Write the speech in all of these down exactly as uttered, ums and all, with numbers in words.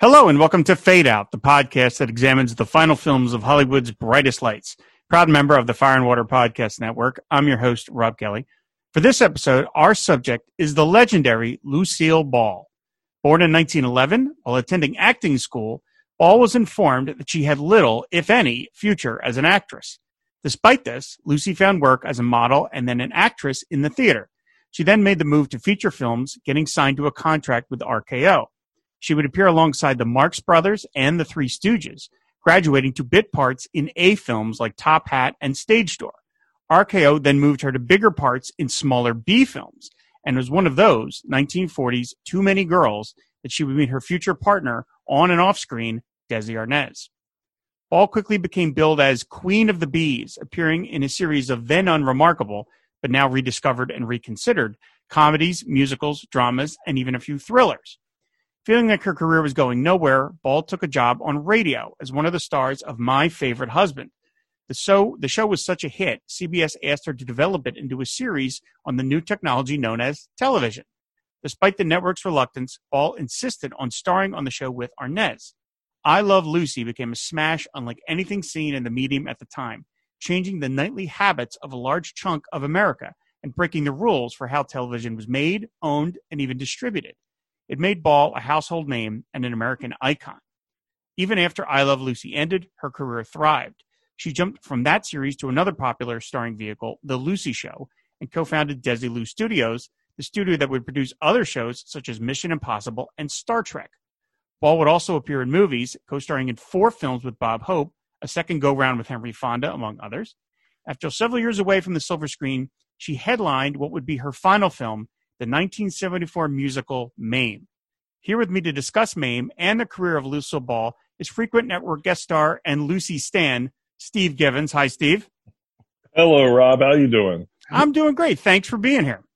Hello and welcome to Fade Out, the podcast that examines the final films of Hollywood's brightest lights. Proud member of the Fire and Water Podcast Network, I'm your host, Rob Kelly. For this episode, our subject is the legendary Lucille Ball. Born in nineteen eleven, while attending acting school, Ball was informed that she had little, if any, future as an actress. Despite this, Lucy found work as a model and then an actress in the theater. She then made the move to feature films, getting signed to a contract with R K O. She would appear alongside the Marx Brothers and the Three Stooges, graduating to bit parts in A films like Top Hat and Stage Door. R K O then moved her to bigger parts in smaller B films, and was one of those nineteen forties Too Many Girls that she would meet her future partner on and off screen, Desi Arnaz. Ball quickly became billed as Queen of the Bees, appearing in a series of then unremarkable, but now rediscovered and reconsidered, comedies, musicals, dramas, and even a few thrillers. Feeling like her career was going nowhere, Ball took a job on radio as one of the stars of My Favorite Husband. The show, the show was such a hit, C B S asked her to develop it into a series on the new technology known as television. Despite the network's reluctance, Ball insisted on starring on the show with Arnaz. I Love Lucy became a smash unlike anything seen in the medium at the time, changing the nightly habits of a large chunk of America and breaking the rules for how television was made, owned, and even distributed. It made Ball a household name and an American icon. Even after I Love Lucy ended, her career thrived. She jumped from that series to another popular starring vehicle, The Lucy Show, and co-founded Desilu Studios, the studio that would produce other shows such as Mission Impossible and Star Trek. Ball would also appear in movies, co-starring in four films with Bob Hope, a second go-round with Henry Fonda, among others. After several years away from the silver screen, she headlined what would be her final film, the nineteen seventy-four musical Mame. Here with me to discuss Mame and the career of Lucille Ball is frequent network guest star and Lucy stan, Steve Givens. Hi, Steve. Hello, Rob. How you doing? I'm doing great. Thanks for being here.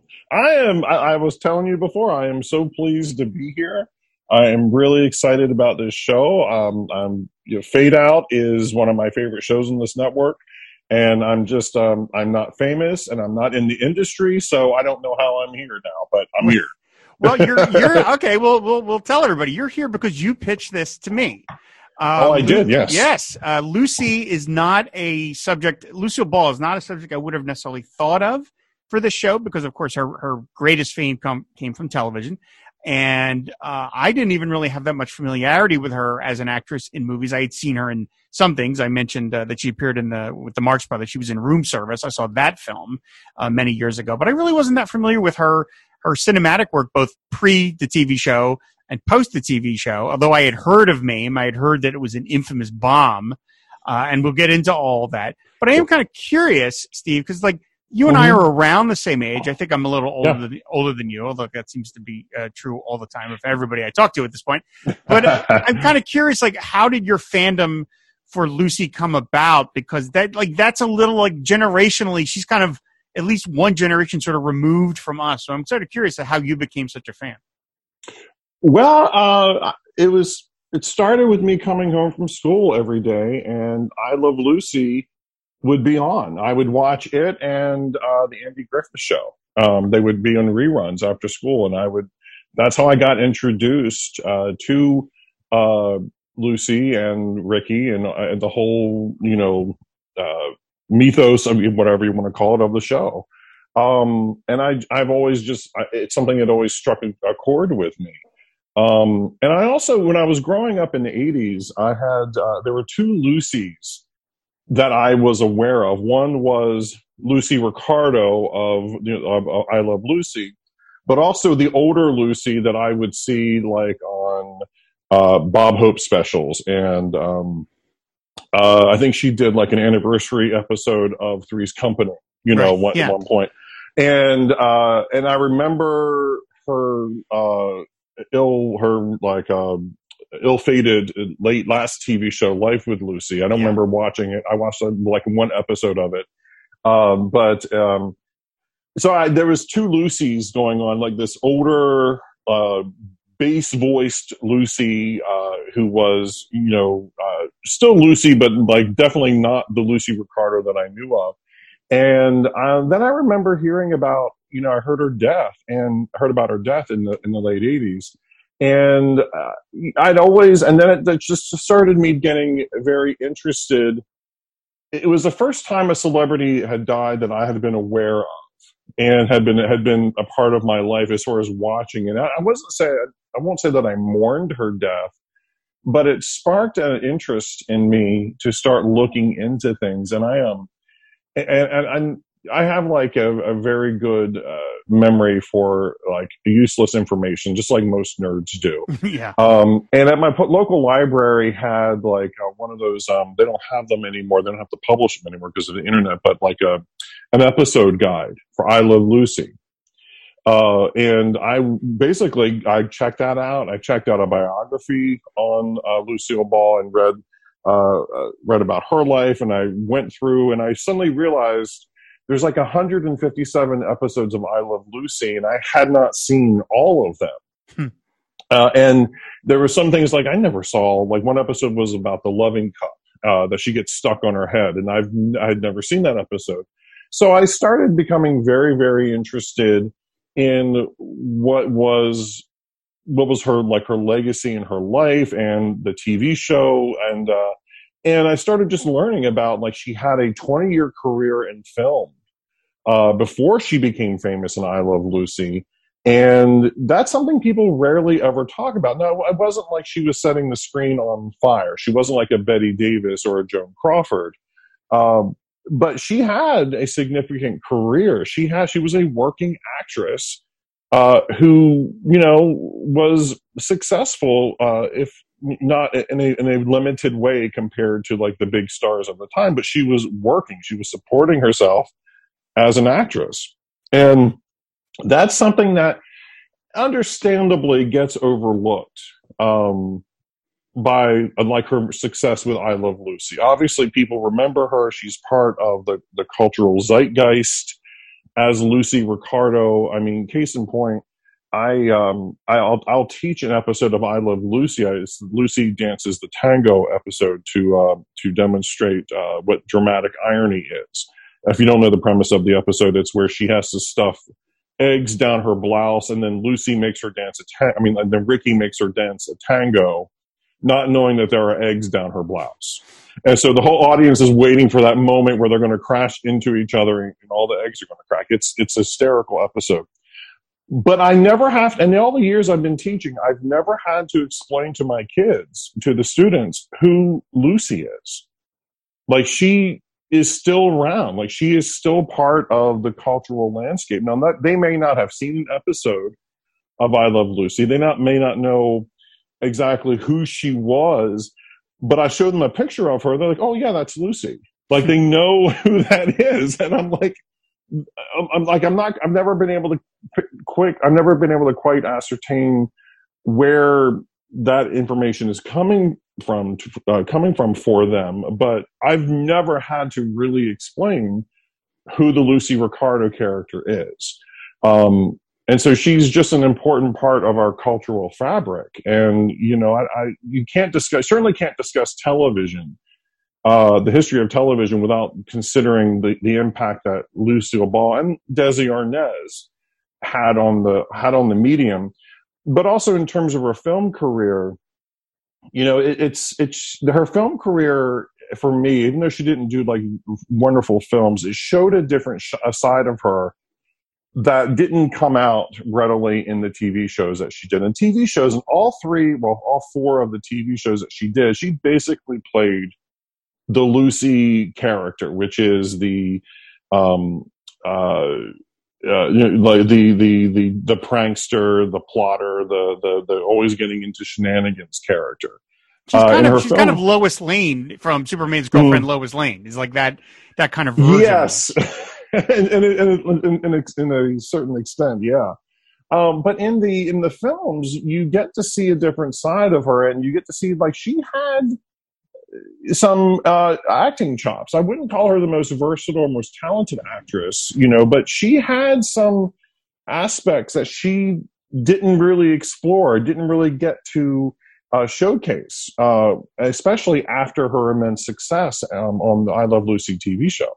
I am. I, I was telling you before, I am so pleased to be here. I am really excited about this show. Um, I'm, you know, Fade Out is one of my favorite shows on this network. And I'm just, um, I'm not famous and I'm not in the industry, so I don't know how I'm here now, but I'm here. Well, you're, you're okay. Well, we'll, we'll tell everybody you're here because you pitched this to me. Uh, oh, I did. Yes. Yes. Uh, Lucy is not a subject. Lucille Ball is not a subject I would have necessarily thought of for this show because, of course, her, her greatest fame come, came from television. And uh, I didn't even really have that much familiarity with her as an actress in movies. I had seen her in some things. I mentioned uh, that she appeared in the with the Marx Brothers. She was in Room Service. I saw that film uh, many years ago, but I really wasn't that familiar with her her cinematic work, both pre the T V show and post the T V show. Although I had heard of Mame, I had heard that it was an infamous bomb, uh, and we'll get into all that. But I am kind of curious, Steve, because like. You and mm-hmm. I are around the same age. I think I'm a little older, yeah. than, older than you, although that seems to be uh, true all the time of everybody I talk to at this point. But uh, I'm kind of curious, like, how did your fandom for Lucy come about? Because that, like, that's a little, like, generationally, she's kind of at least one generation sort of removed from us. So I'm sort of curious how you became such a fan. Well, uh, it was, it started with me coming home from school every day, and I Love Lucy would be on. I would watch it and uh, the Andy Griffith Show. Um, they would be on reruns after school, and I would. That's how I got introduced uh, to uh, Lucy and Ricky and, uh, and the whole, you know, uh, mythos of whatever you want to call it of the show. Um, and I, I've always just it's something that always struck a, a chord with me. Um, and I also, when I was growing up in the eighties, I had uh, there were two Lucys that I was aware of. One was Lucy Ricardo of, you know, of, of I Love Lucy, but also the older Lucy that I would see like on uh, Bob Hope specials. And um, uh, I think she did like an anniversary episode of Three's Company, you know, right. one, yeah. at one point. And, uh, and I remember her uh, ill, her like, um, ill-fated late last T V show, Life with Lucy. I don't yeah. remember watching it. I watched like one episode of it. Um, but um, so I, there was two Lucys going on, like this older uh, bass-voiced Lucy uh, who was, you know, uh, still Lucy, but like definitely not the Lucy Ricardo that I knew of. And uh, then I remember hearing about, you know, I heard her death and heard about her death in the in the late eighties. And uh, I'd always, and then it, it just started me getting very interested. It was the first time a celebrity had died that I had been aware of and had been had been a part of my life as far as watching it. I, I wasn't say I won't say that I mourned her death, but it sparked an interest in me to start looking into things. And I am, and, and, and I have like a, a very good uh, memory for like useless information, just like most nerds do. Yeah. Um, and at my po- local library had like uh, one of those. Um, they don't have them anymore. They don't have to publish them anymore because of the internet. But like a an episode guide for I Love Lucy. Uh, and I basically I checked that out. I checked out a biography on uh, Lucille Ball and read uh, uh, read about her life. And I went through and I suddenly realized there's like one hundred fifty-seven episodes of I Love Lucy, and I had not seen all of them. Hmm. Uh, and there were some things like I never saw. Like one episode was about the loving cup uh, that she gets stuck on her head, and I've I'd never seen that episode. So I started becoming very, very interested in what was what was her like her legacy in her life and the T V show, and uh, and I started just learning about like she had a twenty year career in film uh, before she became famous in I Love Lucy. And that's something people rarely ever talk about. Now, it wasn't like she was setting the screen on fire. She wasn't like a Betty Davis or a Joan Crawford. Um, but she had a significant career. She had, she was a working actress uh, who, you know, was successful, uh, if not in a, in a limited way compared to like the big stars of the time. But she was working. She was supporting herself as an actress. And that's something that understandably gets overlooked um, by like her success with I Love Lucy. Obviously, people remember her. She's part of the, the cultural zeitgeist as Lucy Ricardo. I mean, case in point, I, um, I'll, I'll teach an episode of I Love Lucy. I, Lucy Dances the Tango episode to, uh, to demonstrate uh, what dramatic irony is. If you don't know the premise of the episode, it's where she has to stuff eggs down her blouse, and then Lucy makes her dance a ta- I mean, and then Ricky makes her dance a tango, not knowing that there are eggs down her blouse. And so the whole audience is waiting for that moment where they're going to crash into each other and, and all the eggs are going to crack. It's it's a hysterical episode. But I never have, and in all the years I've been teaching, I've never had to explain to my kids, to the students, who Lucy is. Like, she is still around. Like, she is still part of the cultural landscape. Now, that, they may not have seen an episode of I Love Lucy. They not may not know exactly who she was, but I showed them a picture of her. They're like, oh, yeah, that's Lucy. Like, they know who that is. And I'm like, I'm, I'm like, I'm not, I've never been able to quick, I've never been able to quite ascertain where that information is coming from uh, coming from for them, but I've never had to really explain who the Lucy Ricardo character is. Um, and so she's just an important part of our cultural fabric. And, you know, I, I you can't discuss, certainly can't discuss television, uh, the history of television without considering the, the impact that Lucille Ball and Desi Arnaz had on the, had on the medium, but also in terms of her film career. You know, it, it's it's her film career for me, even though she didn't do like wonderful films, it showed a different sh- a side of her that didn't come out readily in the T V shows that she did. And T V shows, and all three, well, all four of the T V shows that she did, she basically played the Lucy character, which is the um, uh, Uh, you know, like the, the the the prankster, the plotter, the the the always getting into shenanigans character. She's Uh, kind in of her she's film, kind of Lois Lane from Superman's girlfriend, Mm. Lois Lane. Is like that that kind of version. yes, and, and, and, and, and in a certain extent, yeah. Um, but in the in the films, you get to see a different side of her, and you get to see like she had some uh, acting chops. I wouldn't call her the most versatile or most talented actress, you know, but she had some aspects that she didn't really explore, didn't really get to uh, showcase, uh, especially after her immense success um, on the I Love Lucy T V show.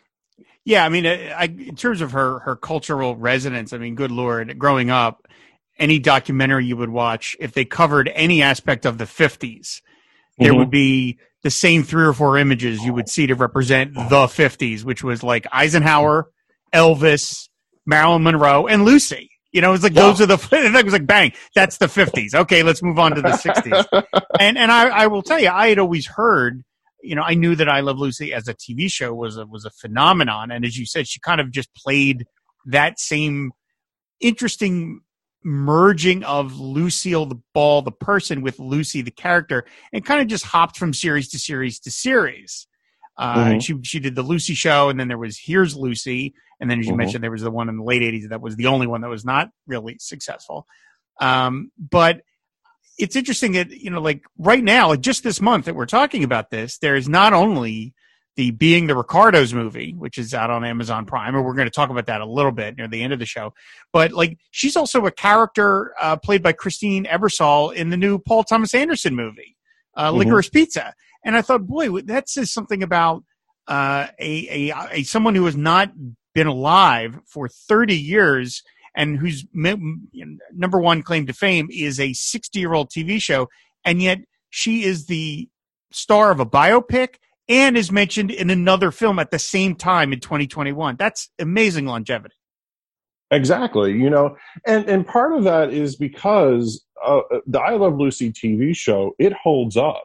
Yeah, I mean, I, I, in terms of her her cultural resonance, I mean, good Lord, growing up, any documentary you would watch, if they covered any aspect of the fifties, there mm-hmm. would be the same three or four images you would see to represent the fifties, which was like Eisenhower, Elvis, Marilyn Monroe, and Lucy. You know, it was like, yeah. those are the, it was like, bang, that's the fifties. Okay, let's move on to the sixties. and and I, I will tell you, I had always heard, you know, I knew that I Love Lucy as a T V show was a, was a phenomenon. And as you said, she kind of just played that same interesting merging of Lucille the Ball, the person, with Lucy the character, and kind of just hopped from series to series to series. Uh, mm-hmm. She she did the Lucy show, and then there was Here's Lucy, and then as you mm-hmm. mentioned, there was the one in the late eighties that was the only one that was not really successful. Um, but it's interesting that, you know, like right now, like just this month that we're talking about this, there is not only the Being the Ricardos movie, which is out on Amazon Prime, and we're going to talk about that a little bit near the end of the show. But like, she's also a character uh, played by Christine Ebersole in the new Paul Thomas Anderson movie, uh, mm-hmm. Licorice Pizza. And I thought, boy, that says something about uh, a, a a someone who has not been alive for thirty years and whose m- number one claim to fame is a sixty-year-old T V show, and yet she is the star of a biopic and is mentioned in another film at the same time in twenty twenty-one. That's amazing longevity. Exactly. You know, and, and part of that is because uh, the I Love Lucy T V show, it holds up.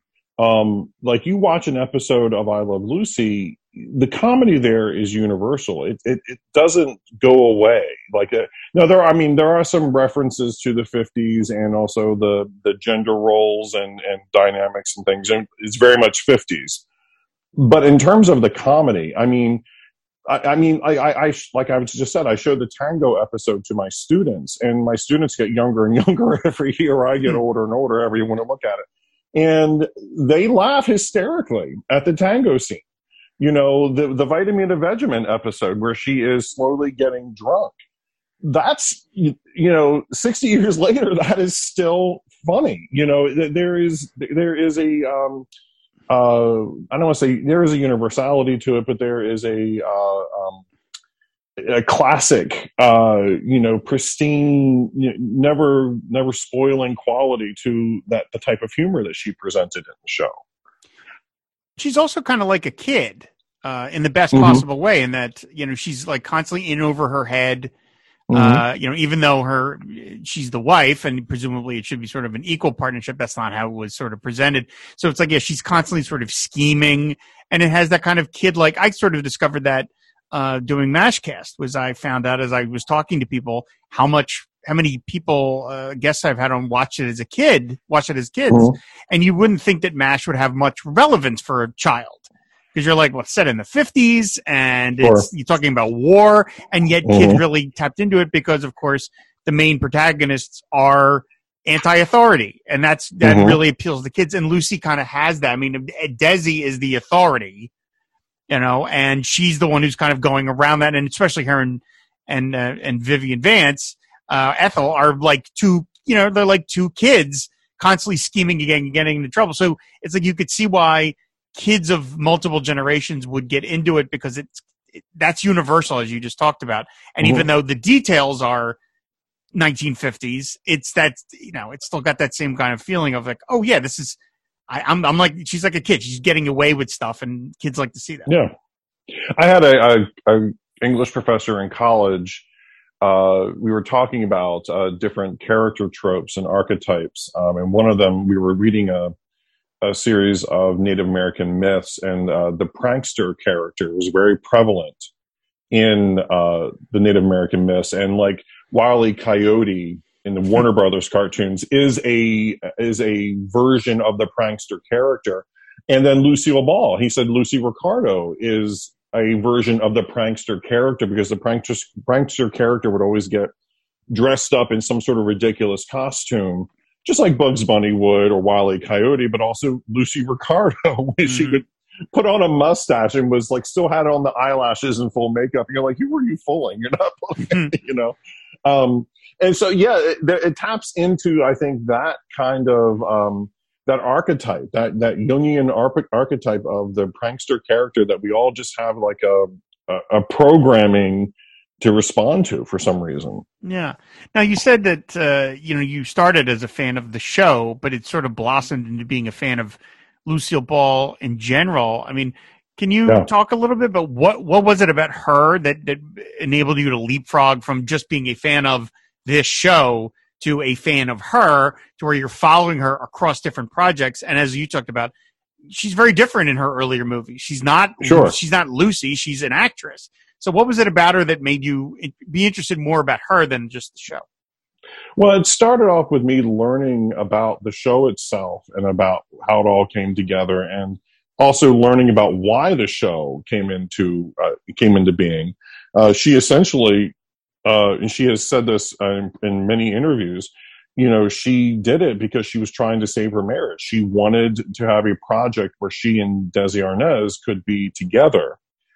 Um, like you watch an episode of I Love Lucy, the comedy there is universal. It it, it doesn't go away. Like uh, no, there. I mean, there are some references to the fifties and also the the gender roles and and dynamics and things. And it's very much fifties. But in terms of the comedy, I mean, I, I mean, I, I, I like I just said, I showed the Tango episode to my students, and my students get younger and younger every year. I get older and older every year when I look at it. And they laugh hysterically at the tango scene. You know, the, the Vitamin to Vegemin episode where she is slowly getting drunk. That's, you, you know, sixty years later, that is still funny. You know, there is, there is a, um, uh, I don't want to say there is a universality to it, but there is a, uh, um, a classic, uh, you know, pristine, you know, never, never spoiling quality to that, the type of humor that she presented in the show. She's also kind of like a kid, uh, in the best mm-hmm. possible way, in that, you know, she's like constantly in over her head. Mm-hmm. Uh, you know, even though her, she's the wife, and presumably it should be sort of an equal partnership. That's not how it was sort of presented. So it's like, yeah, she's constantly sort of scheming, and it has that kind of kid, like I sort of discovered that Uh, doing MASHcast, was I found out as I was talking to people how much, how many people, uh, guests I've had on watch it as a kid, watch it as kids, mm-hmm. and you wouldn't think that MASH would have much relevance for a child, because you're like, well, it's set in the fifties, and it's, sure. you're talking about war, and yet mm-hmm. kids really tapped into it because, of course, the main protagonists are anti-authority, and that's that mm-hmm. really appeals to kids. And Lucy kind of has that. I mean, Desi is the authority. You know, and she's the one who's kind of going around that, and especially her and and uh, and Vivian Vance, uh, Ethel, are like two, you know, they're like two kids constantly scheming again and getting into trouble. So it's like you could see why kids of multiple generations would get into it, because it's it, that's universal, as you just talked about. And mm-hmm. even though the details are nineteen fifties, it's that, you know, it's still got that same kind of feeling of like, oh yeah, this is. I, I'm, I'm like, she's like a kid. She's getting away with stuff, and kids like to see that. Yeah. I had a, a, a English professor in college. Uh, we were talking about uh, different character tropes and archetypes. Um, and one of them, we were reading a, a series of Native American myths, and uh, the prankster character was very prevalent in uh, the Native American myths. And like Wile E. Coyote in the Warner Brothers cartoons is a is a version of the prankster character. And then Lucille Ball, he said Lucy Ricardo is a version of the prankster character, because the prankster, prankster character would always get dressed up in some sort of ridiculous costume, just like Bugs Bunny would, or Wile E. Coyote, but also Lucy Ricardo, when mm-hmm. she would put on a mustache and was like, still had on the eyelashes and full makeup. And you're like, who are you fooling? You're not fooling, you know? Um, And so, yeah, it, it taps into, I think, that kind of, um, that archetype, that, that Jungian arch- archetype of the prankster character, that we all just have like a, a, a programming to respond to for some reason. Yeah. Now you said that uh, you know you started as a fan of the show, but it sort of blossomed into being a fan of Lucille Ball in general. I mean, can you Yeah. talk a little bit about what what was it about her that that enabled you to leapfrog from just being a fan of this show to a fan of her, to where you're following her across different projects? And as you talked about, she's very different in her earlier movies. She's not Sure. she's not Lucy. She's an actress. So what was it about her that made you be interested more about her than just the show? Well, it started off with me learning about the show itself and about how it all came together, and also learning about why the show came into uh, came into being. Uh, she essentially, uh, and she has said this uh, in, in many interviews, you know, she did it because she was trying to save her marriage. She wanted to have a project where she and Desi Arnaz could be together.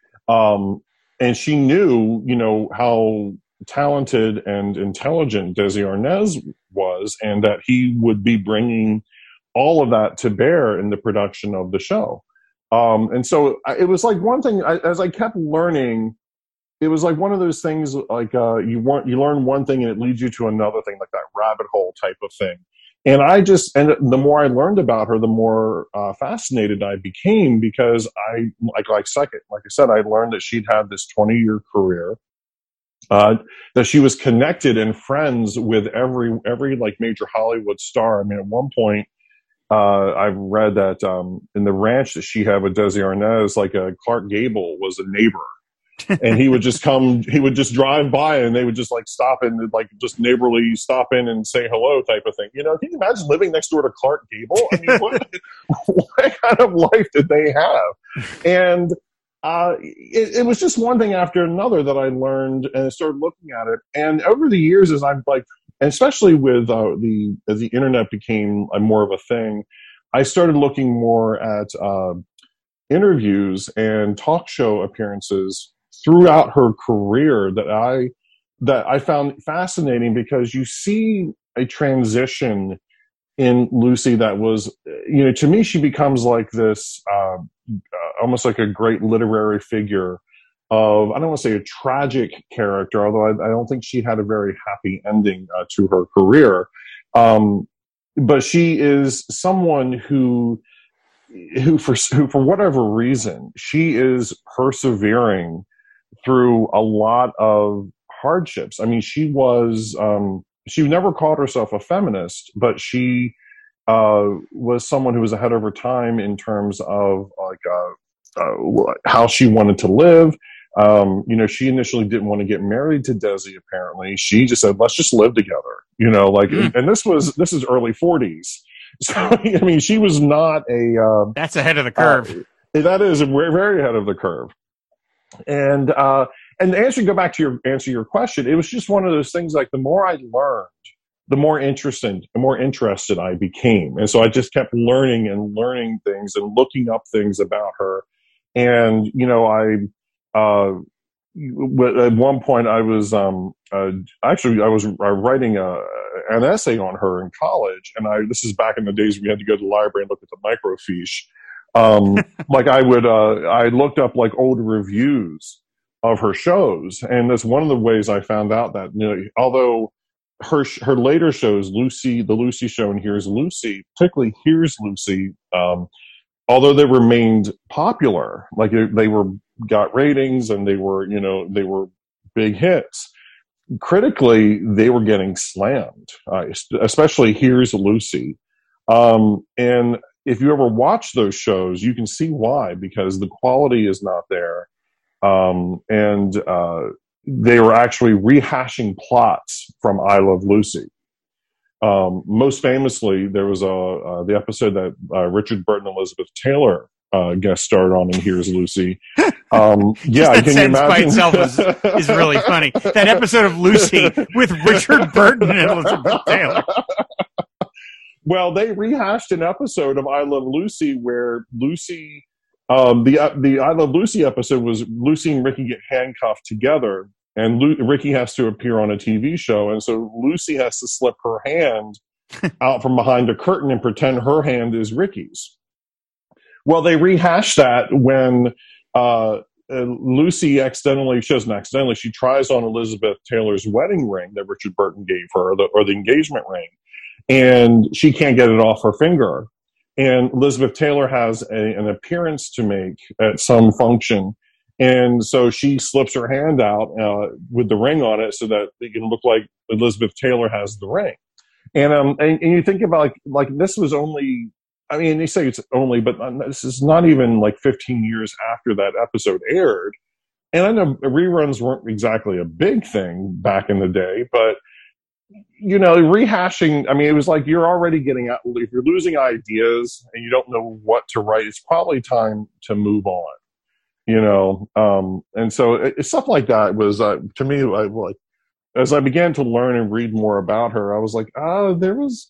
Um, and she knew, you know, how talented and intelligent Desi Arnaz was, and that he would be bringing all of that to bear in the production of the show. Um, and so it was like one thing, I, as I kept learning, it was like one of those things, like uh, you want, you learn one thing and it leads you to another thing, like that rabbit hole type of thing. And I just, and the more I learned about her, the more uh, fascinated I became, because I, like, like second, like I said, I learned that she'd had this twenty year career, uh, that she was connected and friends with every, every like major Hollywood star. I mean, at one point, uh, I've read that um, in the ranch that she had with Desi Arnaz, like uh, Clark Gable was a neighbor. And he would just come, he would just drive by and they would just like stop and like just neighborly stop in and say hello type of thing. You know, can you imagine living next door to Clark Gable? I mean, what, what kind of life did they have? And uh, it, it was just one thing after another that I learned, and I started looking at it. And over the years, as I've like, and especially with uh, the, as the internet became a more of a thing, I started looking more at uh, interviews and talk show appearances throughout her career that I that I found fascinating, because you see a transition in Lucy that was, you know, to me, she becomes like this, uh, almost like a great literary figure of, I don't want to say a tragic character, although I, I don't think she had a very happy ending uh, to her career. Um, but she is someone who, who for, who for whatever reason, she is persevering through a lot of hardships. I mean, she was, um, she never called herself a feminist, but she uh, was someone who was ahead of her time in terms of like uh, uh, how she wanted to live. Um, you know, she initially didn't want to get married to Desi, apparently. She just said, let's just live together, you know, like, mm. and, and this was, this is early forties. So, I mean, she was not a, uh, that's ahead of the curve. Uh, that is very ahead of the curve. And, uh, and to answer, go back to your answer your question, it was just one of those things, like the more I learned, the more interested, the more interested I became. And so I just kept learning and learning things and looking up things about her. And, you know, I, uh, at one point I was, um, uh, actually I was uh, writing a, an essay on her in college. And I, this is back in the days we had to go to the library and look at the microfiche. Um, like I would, uh, I looked up like old reviews of her shows. And that's one of the ways I found out that, you know, although her, her later shows, Lucy, the Lucy Show and Here's Lucy, particularly Here's Lucy, um, although they remained popular, like they were, got ratings and they were, you know, they were big hits. Critically, they were getting slammed, uh, especially Here's Lucy. Um, and if you ever watch those shows, you can see why, because the quality is not there. Um, and uh, they were actually rehashing plots from I Love Lucy. Um, most famously, there was a uh, the episode that uh, Richard Burton and Elizabeth Taylor uh, guest starred on in Here's Lucy. Um, yeah, that can sentence you imagine? By itself is, is really funny. That episode of Lucy with Richard Burton and Elizabeth Taylor. Well, they rehashed an episode of I Love Lucy where Lucy, um, the uh, the I Love Lucy episode was Lucy and Ricky get handcuffed together, and Lu- Ricky has to appear on a T V show, and so Lucy has to slip her hand out from behind a curtain and pretend her hand is Ricky's. Well, they rehashed that when uh, uh, Lucy accidentally, she doesn't accidentally, she tries on Elizabeth Taylor's wedding ring that Richard Burton gave her, or the, or the engagement ring, and she can't get it off her finger. And Elizabeth Taylor has a, an appearance to make at some function. And so she slips her hand out uh, with the ring on it so that it can look like Elizabeth Taylor has the ring. And um, and, and you think about like like this was only, I mean, they say it's only, but this is not even like fifteen years after that episode aired. And I know reruns weren't exactly a big thing back in the day, but you know, rehashing, I mean, it was like you're already getting out, if you're losing ideas and you don't know what to write, it's probably time to move on. You know, um, and so it, stuff like that was, uh, to me, I, like, as I began to learn and read more about her, I was like, ah, there was,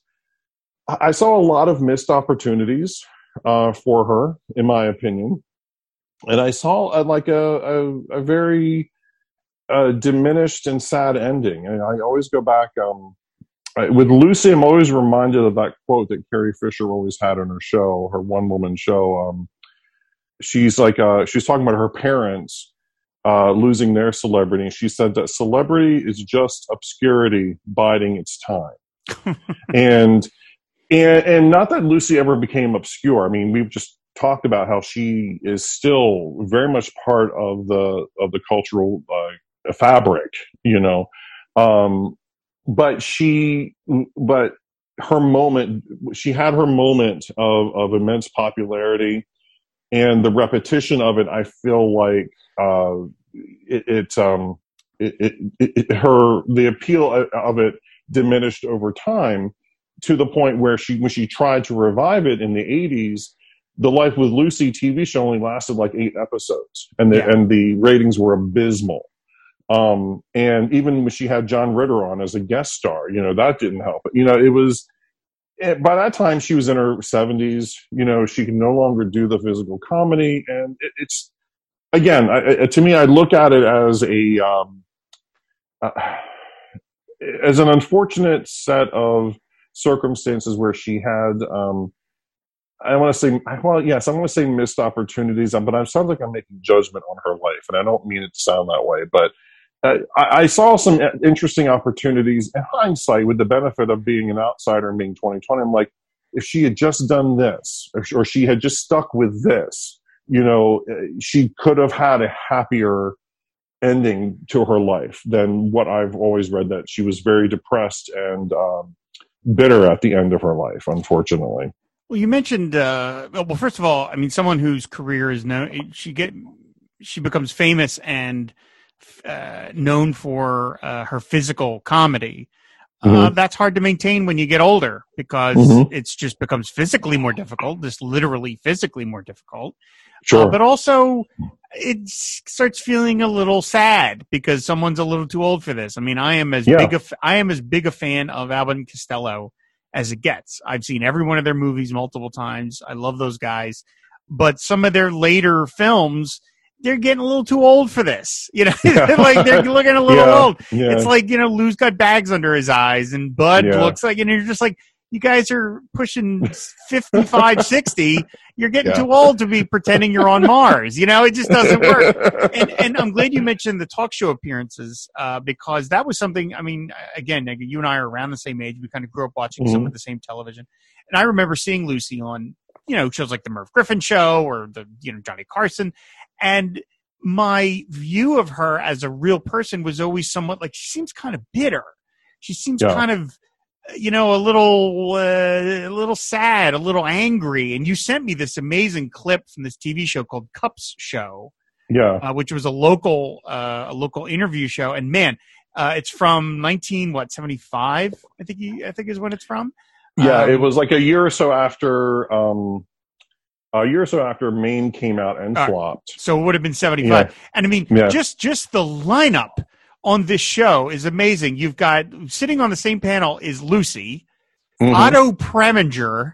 I saw a lot of missed opportunities uh, for her, in my opinion. And I saw uh, like a, a, a very uh, diminished and sad ending. And I always go back, um, with Lucy, I'm always reminded of that quote that Carrie Fisher always had on her show, her one-woman show. Um, she's like, uh, she was talking about her parents uh, losing their celebrity. And she said that celebrity is just obscurity biding its time. and, and, and not that Lucy ever became obscure. I mean, we've just talked about how she is still very much part of the, of the cultural uh, fabric, you know. Um, but she, but her moment, she had her moment of, of immense popularity. And the repetition of it, I feel like uh, it, it, um, it, it, it, her the appeal of it diminished over time to the point where she, when she tried to revive it in the eighties, the Life with Lucy T V show only lasted like eight episodes, and the yeah. and the ratings were abysmal. Um, and even when she had John Ritter on as a guest star, you know, that didn't help. You know, it was. By that time, she was in her seventies. You know, she can no longer do the physical comedy, and it, it's again I, to me. I look at it as a um, uh, as an unfortunate set of circumstances where she had. Um, I want to say, well, yes, I want to say missed opportunities, but it sounds like I'm making judgment on her life, and I don't mean it to sound that way, but. Uh, I, I saw some interesting opportunities in hindsight with the benefit of being an outsider and being twenty twenty. I'm like, if she had just done this, or, or she had just stuck with this, you know, she could have had a happier ending to her life than what I've always read, that she was very depressed and um, bitter at the end of her life, unfortunately. Well, you mentioned, uh, well, first of all, I mean, someone whose career is known, she get, she becomes famous and Uh, known for uh, her physical comedy. Uh, mm-hmm. That's hard to maintain when you get older because mm-hmm. it's just becomes physically more difficult. This literally physically more difficult. Sure. Uh, but also it starts feeling a little sad because someone's a little too old for this. I mean, I am as yeah. big a, I am as big a fan of Abbott and Costello as it gets. I've seen every one of their movies multiple times. I love those guys, but some of their later films, they're getting a little too old for this, you know, like they're looking a little yeah, old. Yeah. It's like, you know, Lou's got bags under his eyes and Bud yeah. looks like, and you're just like, you guys are pushing fifty-five, sixty. You're getting yeah. too old to be pretending you're on Mars. You know, it just doesn't work. And, and I'm glad you mentioned the talk show appearances uh, because that was something, I mean, again, you and I are around the same age. We kind of grew up watching mm-hmm. some of the same television. And I remember seeing Lucy on, you know, shows like the Merv Griffin Show or the, you know, Johnny Carson. And my view of her as a real person was always somewhat like, she seems kind of bitter. She seems yeah. kind of, you know, a little, uh, a little sad, a little angry. And you sent me this amazing clip from this T V show called Cups Show. Yeah. Uh, which was a local, uh, a local interview show. And man, uh, it's from nineteen, what, seventy-five, I think, he, I think is when it's from. Yeah. Um, it was like a year or so after, um, A year or so after Maine came out and uh, flopped. So it would have been seventy-five. Yeah. And I mean, yeah. just just the lineup on this show is amazing. You've got, sitting on the same panel is Lucy, mm-hmm. Otto Preminger,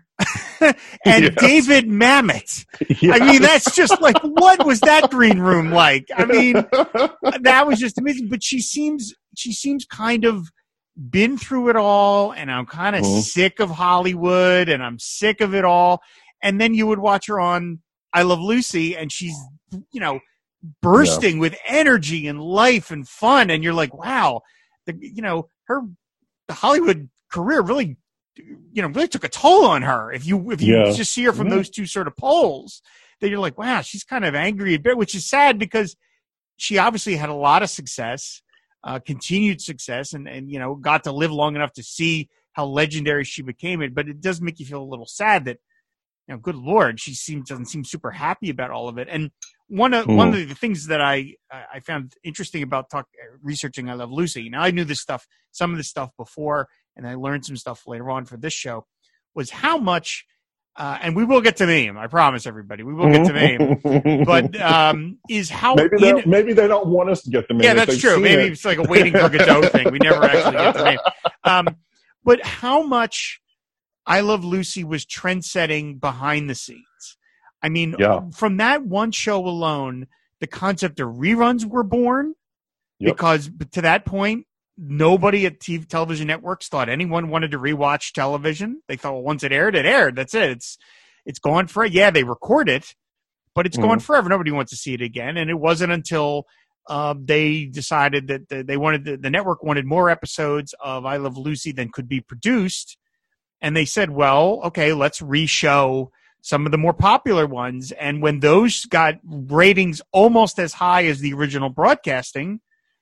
and yes. David Mamet. Yes. I mean, that's just like, what was that green room like? I mean, that was just amazing. But she seems, she seems kind of been through it all, and I'm kind of mm-hmm. sick of Hollywood, and I'm sick of it all. And then you would watch her on I Love Lucy, and she's, you know, bursting yeah. with energy and life and fun. And you're like, wow, the, you know, her the Hollywood career really, you know, really took a toll on her. If you, if you yeah. just see her from yeah. those two sort of poles, then you're like, wow, she's kind of angry a bit, which is sad because she obviously had a lot of success, uh, continued success, and, and, you know, got to live long enough to see how legendary she became it. But it does make you feel a little sad that, you know, good Lord, she seems, doesn't seem super happy about all of it. And one of, mm. one of the things that I, I found interesting about talk, researching I Love Lucy, now I knew this stuff, some of this stuff before, and I learned some stuff later on for this show, was how much, uh, and we will get to Mame, I promise everybody, we will get to Mame, but um, is how... Maybe they, in, maybe they don't want us to get to Mame. Yeah, that's true. Maybe it. It's like a Waiting for Godot thing. We never actually get to Mame. Um, but how much I Love Lucy was trend-setting behind the scenes. I mean, yeah. from that one show alone, the concept of reruns were born yep. because to that point, nobody at T V, television networks thought anyone wanted to rewatch television. They thought, well, once it aired, it aired. That's it. It's it's gone for yeah, they record it, but it's mm-hmm. gone forever. Nobody wants to see it again. And it wasn't until uh, they decided that they wanted the, the network wanted more episodes of I Love Lucy than could be produced. And they said, well, okay, let's re-show some of the more popular ones. And when those got ratings almost as high as the original broadcasting,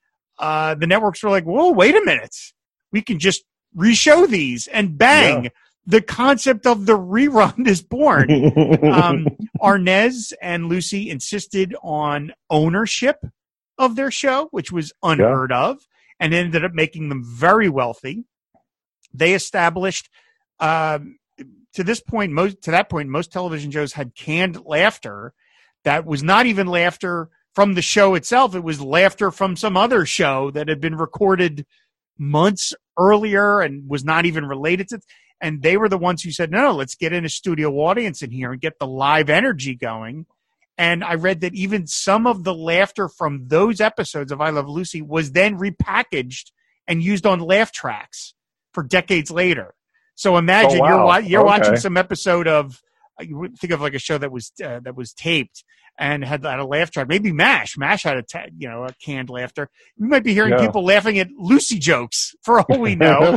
uh, the networks were like, whoa, wait a minute. We can just re-show these. And bang, yeah. the concept of the rerun is born. um, Arnaz and Lucy insisted on ownership of their show, which was unheard yeah. of, and ended up making them very wealthy. They established... Um, to this point, most to that point, most television shows had canned laughter that was not even laughter from the show itself. It was laughter from some other show that had been recorded months earlier and was not even related to. And they were the ones who said, no, no, let's get in a studio audience in here and get the live energy going. And I read that even some of the laughter from those episodes of I Love Lucy was then repackaged and used on laugh tracks for decades later. So imagine oh, wow. you're you're okay. watching some episode of, you would think of like a show that was uh, that was taped and had, had a laugh track. Maybe MASH. MASH had a ta- you know a canned laughter. You might be hearing yeah. people laughing at Lucy jokes for all we know.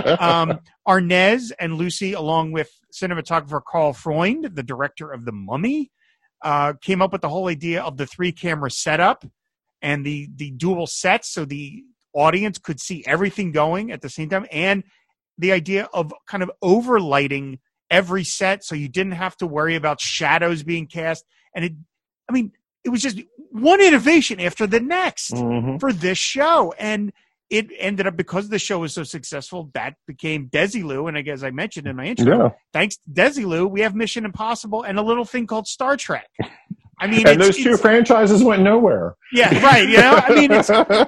um, Arnaz and Lucy, along with cinematographer Carl Freund, the director of The Mummy, uh, came up with the whole idea of the three camera setup and the the dual sets, so the audience could see everything going at the same time, and the idea of kind of overlighting every set so you didn't have to worry about shadows being cast. And it, I mean, it was just one innovation after the next mm-hmm. for this show. And it ended up, because the show was so successful, that became Desilu. And I guess I mentioned in my intro, yeah. thanks to Desilu, we have Mission Impossible and a little thing called Star Trek. I mean, and it's, those two it's, franchises went nowhere. Yeah, right. You know, I mean, it's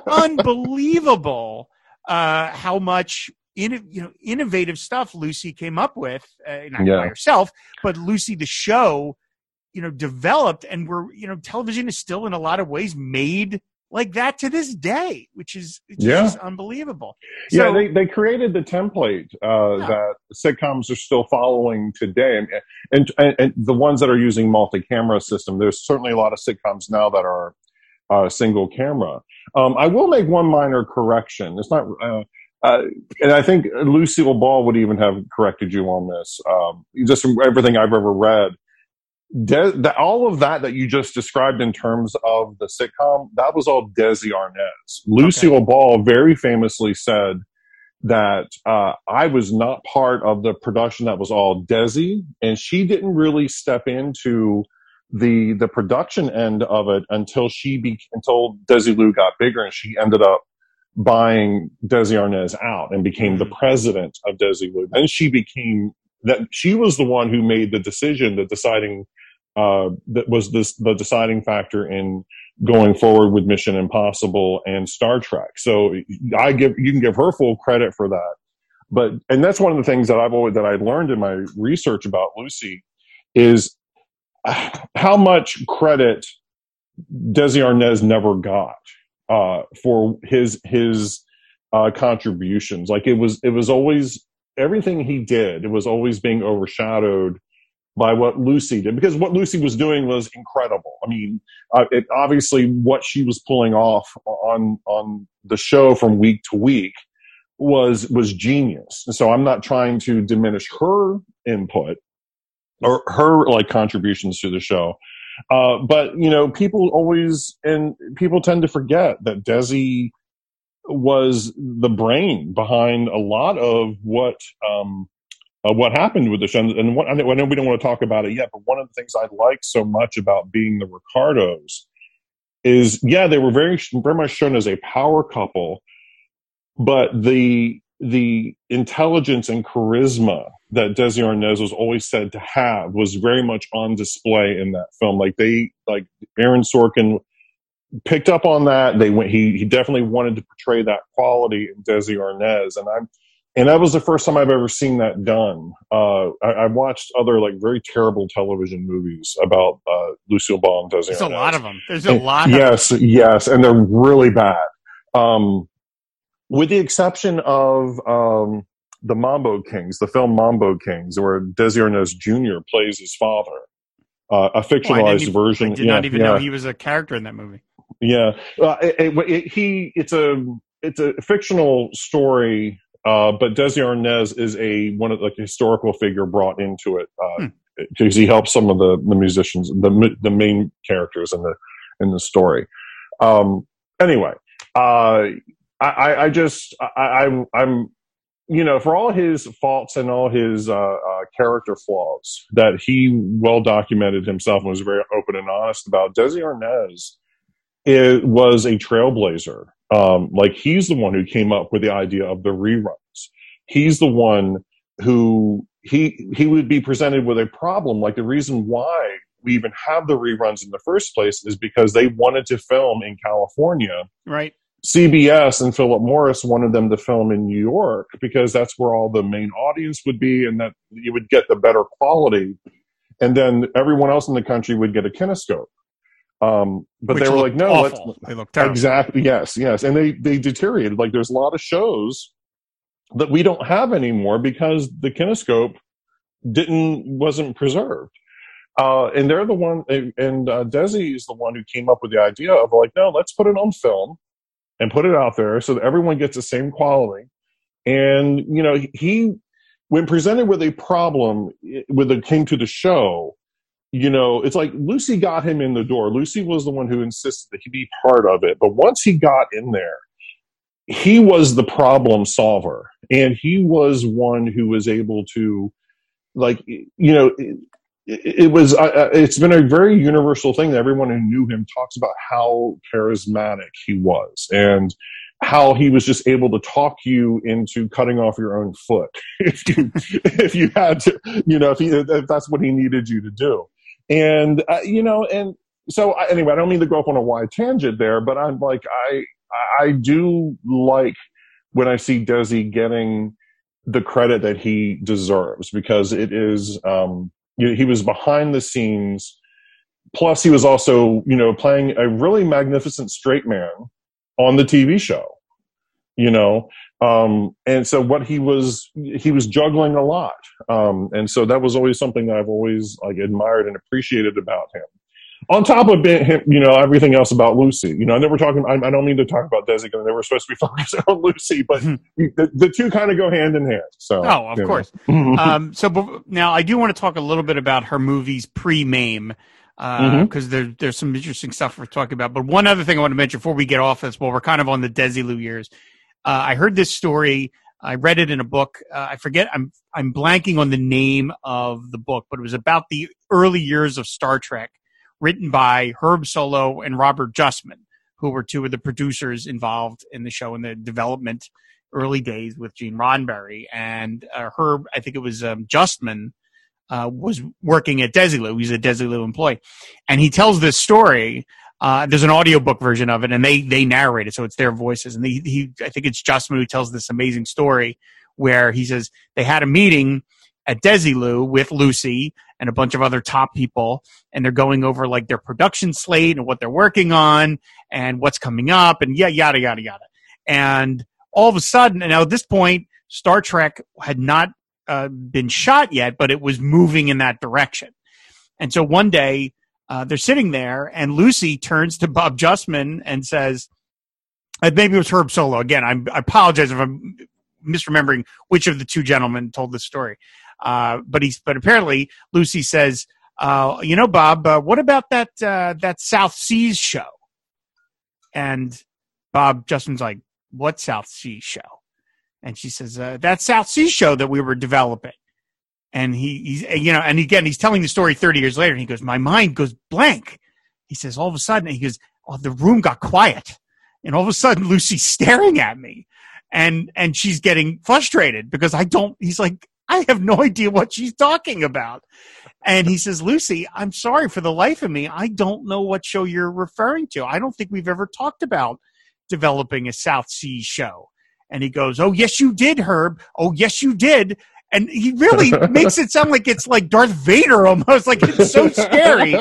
unbelievable uh, how much In, you know, innovative stuff Lucy came up with, uh, not yeah. by herself, but Lucy the show, you know, developed, and we're, you know, television is still in a lot of ways made like that to this day, which is it's yeah. just unbelievable. So, yeah, they, they created the template uh, yeah. that sitcoms are still following today, and, and and and the ones that are using multi-camera system. There's certainly a lot of sitcoms now that are uh, single camera. Um, I will make one minor correction. It's not. Uh, Uh, and I think Lucille Ball would even have corrected you on this. Um, just from everything I've ever read, De- the, all of that that you just described in terms of the sitcom, that was all Desi Arnaz. Lucille okay. Ball very famously said that uh, I was not part of the production. That was all Desi, and she didn't really step into the the production end of it until she be- until Desilu got bigger, and she ended up buying Desi Arnaz out and became the president of Desilu. Then she became that she was the one who made the decision, the deciding uh, that was this the deciding factor in going forward with Mission Impossible and Star Trek. So I give you can give her full credit for that. But and that's one of the things that I've always that I learned in my research about Lucy is how much credit Desi Arnaz never got. Uh, for his his uh, contributions, like it was it was always everything he did. It was always being overshadowed by what Lucy did, because what Lucy was doing was incredible. I mean, uh, it, obviously what she was pulling off on on the show from week to week was was genius. So I'm not trying to diminish her input or her like contributions to the show, uh, but you know, people always and people tend to forget that Desi was the brain behind a lot of what. Um, Uh, what happened with the show. And what, I know we don't want to talk about it yet, but one of the things I like so much about Being the Ricardos is, yeah, they were very, very much shown as a power couple, but the the intelligence and charisma that Desi Arnaz was always said to have was very much on display in that film. Like they, like Aaron Sorkin picked up on that. They went. He he definitely wanted to portray that quality in Desi Arnaz, and I'm. And that was the first time I've ever seen that done. Uh, I, I watched other like very terrible television movies about uh, Lucille Ball and Desi There's Arnaz. a lot of them. There's a and, lot. Yes, of them. yes, and they're really bad. Um, with the exception of um, the Mambo Kings, the film Mambo Kings, where Desi Arnaz Junior plays his father, uh, a fictionalized oh, I version. I did yeah, not even yeah. know he was a character in that movie. Yeah, uh, it, it, it, he. It's a it's a fictional story. Uh, but Desi Arnaz is a one of like a historical figure brought into it because uh, hmm. he helps some of the, the musicians, the the main characters in the in the story. Um, anyway, uh, I, I just I, I'm I'm you know, for all his faults and all his uh, uh, character flaws that he well documented himself and was very open and honest about, Desi Arnaz it was a trailblazer. Um, like he's the one who came up with the idea of the reruns. He's the one who he he would be presented with a problem. Like the reason why we even have the reruns in the first place is because they wanted to film in California. Right. C B S and Philip Morris wanted them to film in New York because that's where all the main audience would be and that you would get the better quality. And then everyone else in the country would get a kinescope. Um, but Which they were like, no, awful. let's, they look terrible. Exactly. Yes. Yes. And they, they deteriorated. Like there's a lot of shows that we don't have anymore because the kinescope didn't, wasn't preserved. Uh, and they're the one, and uh, Desi is the one who came up with the idea of like, no, let's put it on film and put it out there so that everyone gets the same quality. And, you know, he, when presented with a problem, when it came to the show, you know, it's like Lucy got him in the door. Lucy was the one who insisted that he be part of it. But once he got in there, he was the problem solver. And he was one who was able to, like, you know, it, it was, uh, it's been a very universal thing that everyone who knew him talks about how charismatic he was and how he was just able to talk you into cutting off your own foot if you, if you had to, you know, if, he, if that's what he needed you to do. And, uh, you know, and so I, anyway, I don't mean to go off on a wide tangent there, but I'm like, I, I do like when I see Desi getting the credit that he deserves because it is, um, you know, he was behind the scenes. Plus he was also, you know, playing a really magnificent straight man on the T V show, you know? Um, and so what he was, he was juggling a lot. Um, and so that was always something that I've always like admired and appreciated about him. On top of it, him, you know, everything else about Lucy, you know, I never talking, I, I don't mean to talk about Desi because they were supposed to be focused on Lucy, but the, the two kind of go hand in hand. So, oh, of course. um, so but now I do want to talk a little bit about her movies pre-MAME. Because uh, mm-hmm. there, there's some interesting stuff we're talking about. But one other thing I want to mention before we get off this, well, we're kind of on the Desilu years. Uh, I heard this story. I read it in a book. Uh, I forget. I'm I'm blanking on the name of the book, but it was about the early years of Star Trek, written by Herb Solow and Robert Justman, who were two of the producers involved in the show in the development early days with Gene Roddenberry. And uh, Herb, I think it was um, Justman, uh, was working at Desilu. He's a Desilu employee. And he tells this story. Uh, there's an audiobook version of it, and they they narrate it, so it's their voices. And he, he I think it's Justman who tells this amazing story where he says they had a meeting at Desilu with Lucy and a bunch of other top people, and they're going over like their production slate and what they're working on and what's coming up and yeah, yada, yada, yada. And all of a sudden, and now at this point, Star Trek had not uh, been shot yet, but it was moving in that direction. And so one day uh, they're sitting there, and Lucy turns to Bob Justman and says, uh, maybe it was Herb Solow. Again, I'm, I apologize if I'm misremembering which of the two gentlemen told this story. Uh, but he's, but apparently Lucy says, uh, you know, Bob, uh, what about that, uh, that South Seas show? And Bob Justman's like, what South Seas show? And she says, uh, that South Seas show that we were developing. And he, he's, you know, and again, he's telling the story thirty years later, and he goes, my mind goes blank. He says, all of a sudden, he goes, oh, the room got quiet. And all of a sudden, Lucy's staring at me. And, and she's getting frustrated because I don't, he's like, I have no idea what she's talking about. And he says, Lucy, I'm sorry, for the life of me, I don't know what show you're referring to. I don't think we've ever talked about developing a South Seas show. And he goes, oh, yes, you did, Herb. Oh, yes, you did. And he really makes it sound like it's like Darth Vader almost, like it's so scary.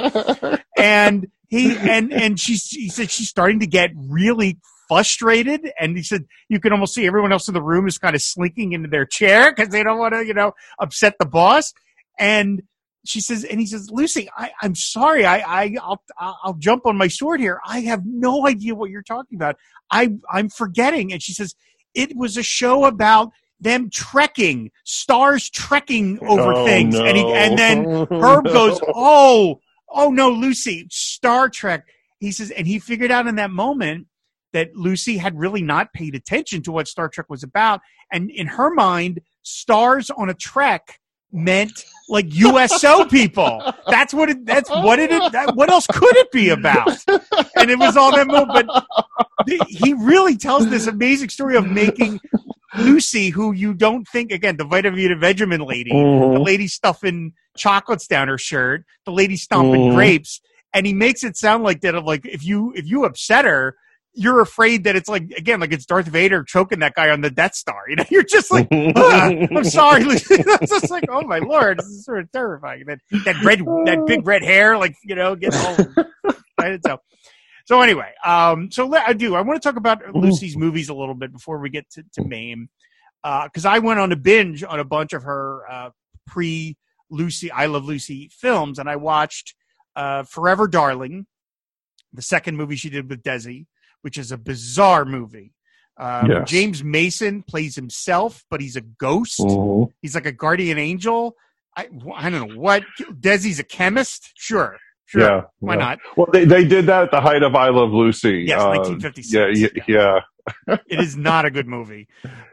And he and and she he said she's starting to get really frustrated. And he said you can almost see everyone else in the room is kind of slinking into their chair because they don't want to, you know, upset the boss. And she says, and he says, Lucy, I, I'm sorry. I, I I'll I'll jump on my sword here. I have no idea what you're talking about. I I'm forgetting. And she says, it was a show about them trekking, stars trekking over oh, things. No. And he, and then Herb goes, oh, oh no, Lucy, Star Trek. He says, and he figured out in that moment that Lucy had really not paid attention to what Star Trek was about. And in her mind, stars on a trek meant like U S O people. That's what it, that's what it, that, what else could it be about? And it was all that moment. But he really tells this amazing story of making Lucy, who you don't think, again, the Vita Vita Vegemin lady, mm-hmm. the lady stuffing chocolates down her shirt, the lady stomping mm-hmm. grapes, and he makes it sound like that of like if you if you upset her, you're afraid that it's like again like it's Darth Vader choking that guy on the Death Star. You know, you're just like, ah, I'm sorry, Lucy. It's just like, oh my lord, this is sort of terrifying. That that red, that big red hair, like you know, getting all right. So. So anyway, um, so I do. I want to talk about Lucy's movies a little bit before we get to, to MAME, because uh, I went on a binge on a bunch of her uh, pre-Lucy, I Love Lucy films, and I watched uh, Forever Darling, the second movie she did with Desi, which is a bizarre movie. Um, yes. James Mason plays himself, but he's a ghost. Mm-hmm. He's like a guardian angel. I, I don't know what. Desi's a chemist? Sure. Sure. Yeah, why yeah. not? Well, they, they did that at the height of I Love Lucy. Yes, uh, nineteen fifty-six. Yeah, yeah. yeah. It is not a good movie.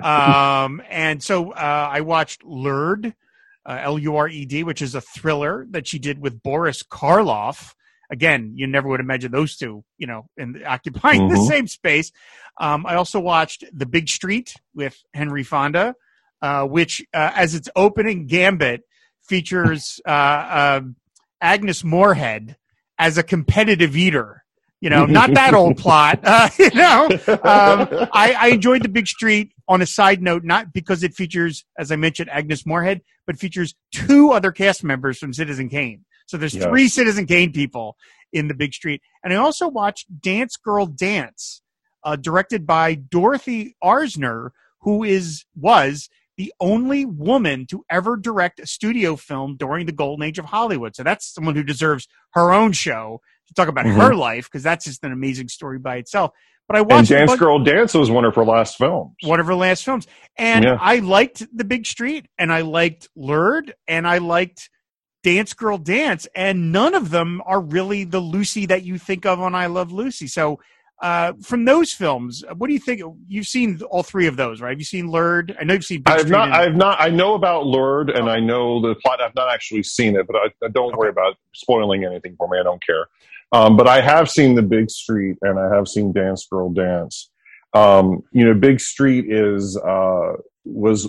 Um, and so uh, I watched Lured, uh, L U R E D, which is a thriller that she did with Boris Karloff. Again, you never would imagine those two, you know, in occupying mm-hmm. the same space. Um, I also watched The Big Street with Henry Fonda, uh, which, uh, as its opening gambit, features uh, uh, Agnes Moorehead as a competitive eater. You know, not that old plot. Uh, you know, um, I, I enjoyed The Big Street on a side note, not because it features, as I mentioned, Agnes Moorehead, but features two other cast members from Citizen Kane. So there's yes. three Citizen Kane people in The Big Street. And I also watched Dance Girl Dance, uh, directed by Dorothy Arzner, who is was the only woman to ever direct a studio film during the golden age of Hollywood. So that's someone who deserves her own show to talk about mm-hmm. her life, because that's just an amazing story by itself. But I watched and Dance bunch- Girl Dance was one of her last films. One of her last films. And yeah. I liked The Big Street, and I liked Lured, and I liked Dance Girl Dance, and none of them are really the Lucy that you think of on I Love Lucy. So uh, from those films, what do you think? You've seen all three of those, right? Have you seen Lured? I know you've seen Big I've Street. Not, and- I've not. I know about Lured, and oh. I know the plot. I've not actually seen it, but I, I don't okay. worry about spoiling anything for me. I don't care. Um, but I have seen The Big Street, and I have seen Dance Girl Dance. Um, you know, Big Street is uh, was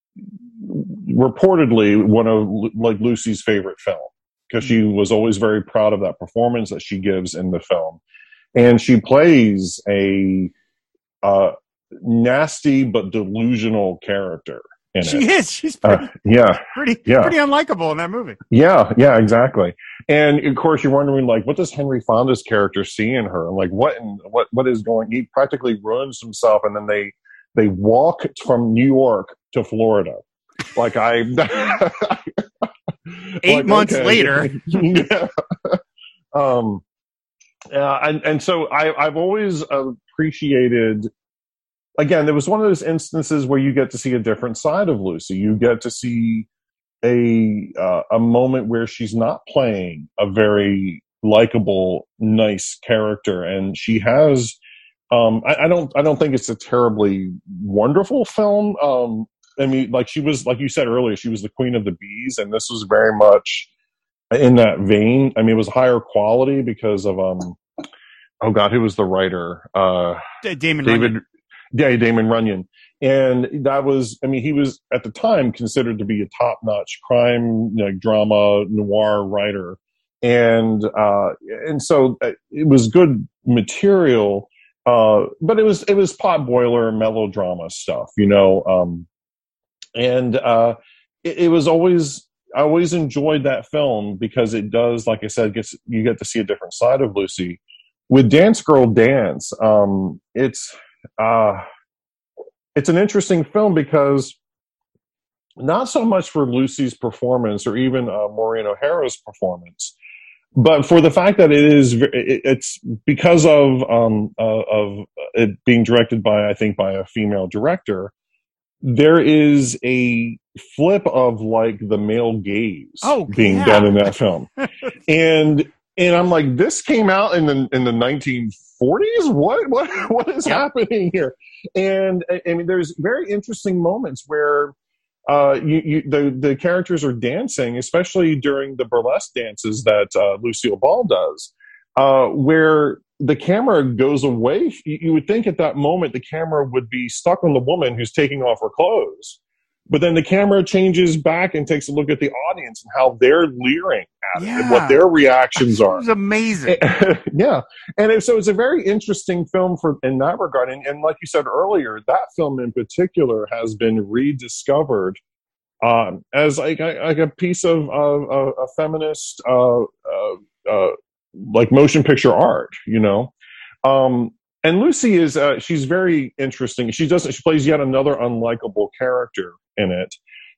reportedly one of like Lucy's favorite film, because she was always very proud of that performance that she gives in the film, and she plays a uh, nasty but delusional character in she it. She is. She's pretty, uh, yeah, pretty, yeah. pretty unlikable in that movie. Yeah, yeah, exactly. And of course, you're wondering, like, what does Henry Fonda's character see in her? And like, what in, what what is going? He practically ruins himself, and then they they walk from New York to Florida. like I, eight like, months okay. later. yeah. Um, uh, and and so I I've always appreciated. Again, there was one of those instances where you get to see a different side of Lucy. You get to see a uh, a moment where she's not playing a very likable, nice character, and she has. Um, I, I don't. I don't think it's a terribly wonderful film. Um, I mean, like she was, like you said earlier, she was the queen of the bees, and this was very much in that vein. I mean, it was higher quality because of um. Oh God, who was the writer? Uh, Damon David. Runyon. Yeah, Damon Runyon. And that was, I mean, he was at the time considered to be a top-notch crime, you know, drama, noir writer. And, uh, and so it was good material, uh, but it was, it was potboiler melodrama stuff, you know, um, and, uh, it, it was always, I always enjoyed that film because it does, like I said, gets, you get to see a different side of Lucy. With Dance Girl Dance, um, it's, Uh, it's an interesting film because not so much for Lucy's performance or even uh, Maureen O'Hara's performance, but for the fact that it is, it, it's because of um, uh, of it being directed by, I think, by a female director. There is a flip of like the male gaze oh, being yeah. done in that film, and and I'm like, this came out in the in the nineteen forties. What what what is yep. happening here? And I, I mean, there's very interesting moments where uh, you, you the the characters are dancing, especially during the burlesque dances that uh, Lucille Ball does, uh, where the camera goes away. You, you would think at that moment the camera would be stuck on the woman who's taking off her clothes. But then the camera changes back and takes a look at the audience and how they're leering at yeah. it and what their reactions are. It was amazing. yeah. And it, so it's a very interesting film for in that regard. And, and like you said earlier, that film in particular has been rediscovered um, as like a, like a piece of uh, a feminist uh, uh, uh, like motion picture art, you know? Um, and Lucy is, uh, she's very interesting. She doesn't, she plays yet another unlikable character in it.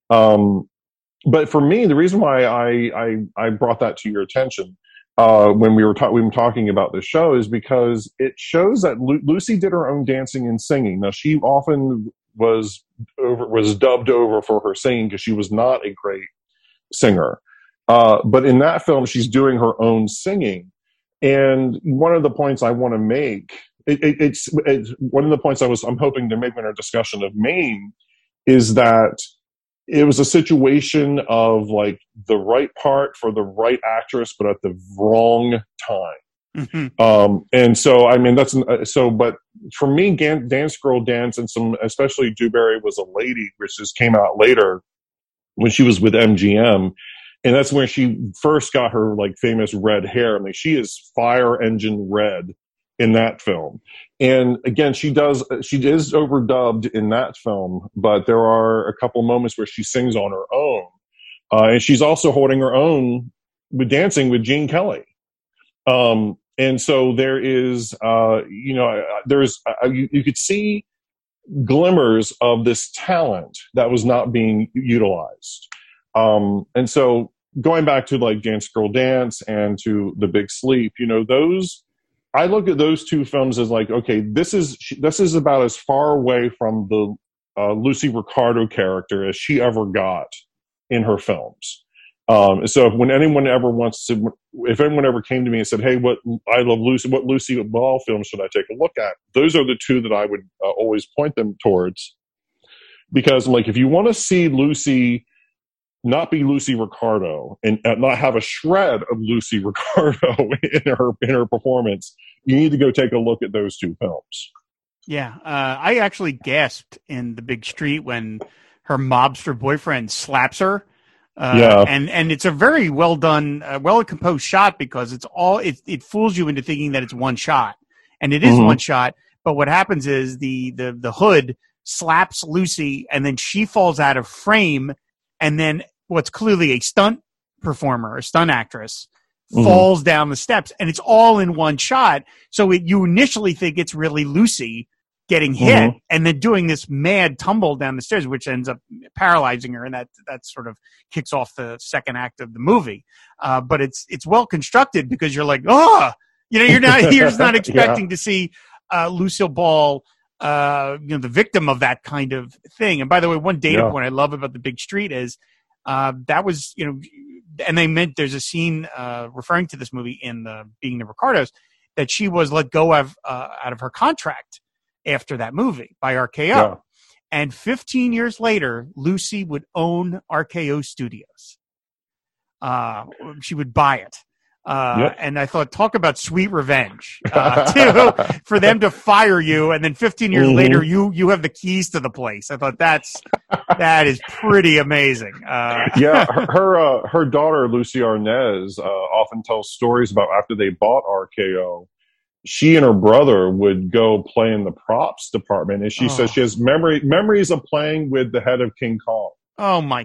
Um, but for me, the reason why I, I, I brought that to your attention, uh, when we were, ta- we were talking about this show is because it shows that Lu- Lucy did her own dancing and singing. Now she often was over, was dubbed over for her singing because she was not a great singer. Uh, but in that film, she's doing her own singing. And one of the points I want to make, it, it, it's, it's one of the points I was, I'm hoping to make in our discussion of Maine is that it was a situation of like the right part for the right actress, but at the wrong time. Mm-hmm. Um, and so, I mean, that's, so, but for me, Dance Girl Dance and some, especially Dewberry Was a Lady, which just came out later when she was with M G M. And that's when she first got her like famous red hair. I mean, she is fire engine red in that film. And again, she does, she is overdubbed in that film, but there are a couple moments where she sings on her own. Uh, and she's also holding her own with dancing with Gene Kelly. Um, and so there is, uh, you know, there's, uh, you, you could see glimmers of this talent that was not being utilized. Um, and so going back to like Dance Girl Dance and to The Big Sleep, you know, those, I look at those two films as like, okay, this is, this is about as far away from the uh, Lucy Ricardo character as she ever got in her films. Um, so if, when anyone ever wants to, if anyone ever came to me and said, hey, what I love Lucy, what Lucy Ball films should I take a look at? Those are the two that I would uh, always point them towards. Because like, if you want to see Lucy not be Lucy Ricardo and uh, not have a shred of Lucy Ricardo in her in her performance, you need to go take a look at those two films. Yeah, uh, I actually gasped in The Big Street when her mobster boyfriend slaps her. Uh, yeah, and and it's a very well done, uh, well composed shot because it's all it it fools you into thinking that it's one shot, and it is mm-hmm. one shot. But what happens is the the the hood slaps Lucy, and then she falls out of frame, and then what's clearly a stunt performer, a stunt actress, mm-hmm. falls down the steps, and it's all in one shot. So it, you initially think it's really Lucy, getting hit Mhm. and then doing this mad tumble down the stairs, which ends up paralyzing her, and that that sort of kicks off the second act of the movie. Uh, but it's it's well constructed because you're like, oh, you know, you're not you're just not expecting Yeah. to see uh, Lucille Ball, uh, you know, the victim of that kind of thing. And by the way, one data Yeah. point I love about The Big Street is uh, that was, you know, and they meant there's a scene uh, referring to this movie in the Being the Ricardos that she was let go of uh, out of her contract after that movie by R K O. Yeah. And fifteen years later, Lucy would own R K O Studios. Uh, she would buy it. Uh, Yep. And I thought, talk about sweet revenge, uh, too, for them to fire you. And then fifteen years Mhm. later, you, you have the keys to the place. I thought that's, that is pretty amazing. Uh, Yeah, her her, uh, her daughter Lucy Arnaz uh, often tells stories about after they bought R K O. She and her brother would go play in the props department, and she Oh. says she has memory memories of playing with the head of King Kong. oh my,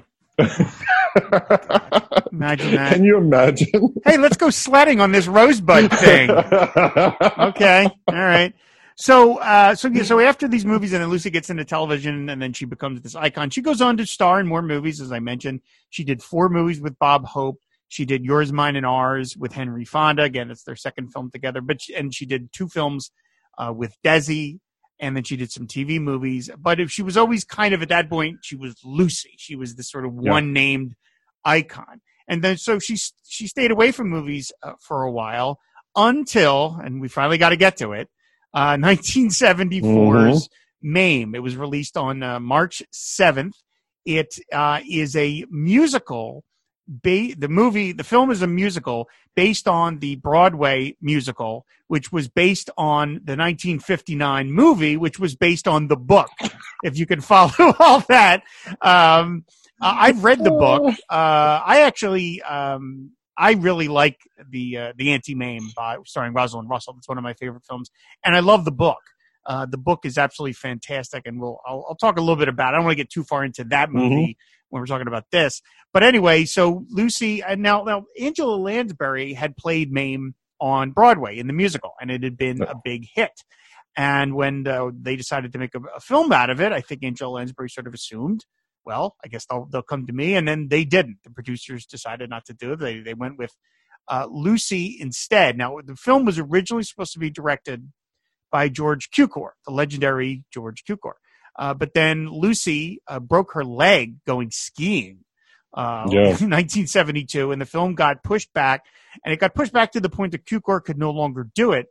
imagine that. Can you imagine? Hey, let's go sledding on this rosebud thing. Okay. All right. So, uh, so, yeah, so after these movies, and then Lucy gets into television, and then she becomes this icon. She goes on to star in more movies, as I mentioned. She did four movies with Bob Hope. She did Yours, Mine, and Ours with Henry Fonda. Again, it's their second film together. But she, and she did two films uh, with Desi, and then she did some T V movies. But if she was always kind of at that point, she was Lucy. She was this sort of Yeah. one named icon. And then so she she stayed away from movies uh, for a while until, and we finally got to get to it, uh, nineteen seventy-four's Mame. It was released on uh, March seventh. It uh, is a musical. Ba- the movie, the film is a musical based on the Broadway musical, which was based on the nineteen fifty-nine movie, which was based on the book. If you can follow all that. Um, uh, I've read the book. Uh, I actually, um, I really like the uh, the Anti-Mame by starring Rosalind Russell. It's one of my favorite films, and I love the book. Uh, the book is absolutely fantastic, and we'll I'll, I'll talk a little bit about it. I don't want to get too far into that movie Mm-hmm. when we're talking about this, but anyway, so Lucy and now now Angela Lansbury had played Mame on Broadway in the musical, and it had been a big hit. And when uh, they decided to make a, a film out of it, I think Angela Lansbury sort of assumed, well, I guess they'll they'll come to me, and then they didn't. The producers decided not to do it. They they went with uh, Lucy instead. Now the film was originally supposed to be directed by George Cukor, the legendary George Cukor. Uh, but then Lucy uh, broke her leg going skiing uh, Yeah. in nineteen seventy-two, and the film got pushed back, and it got pushed back to the point that Cukor could no longer do it.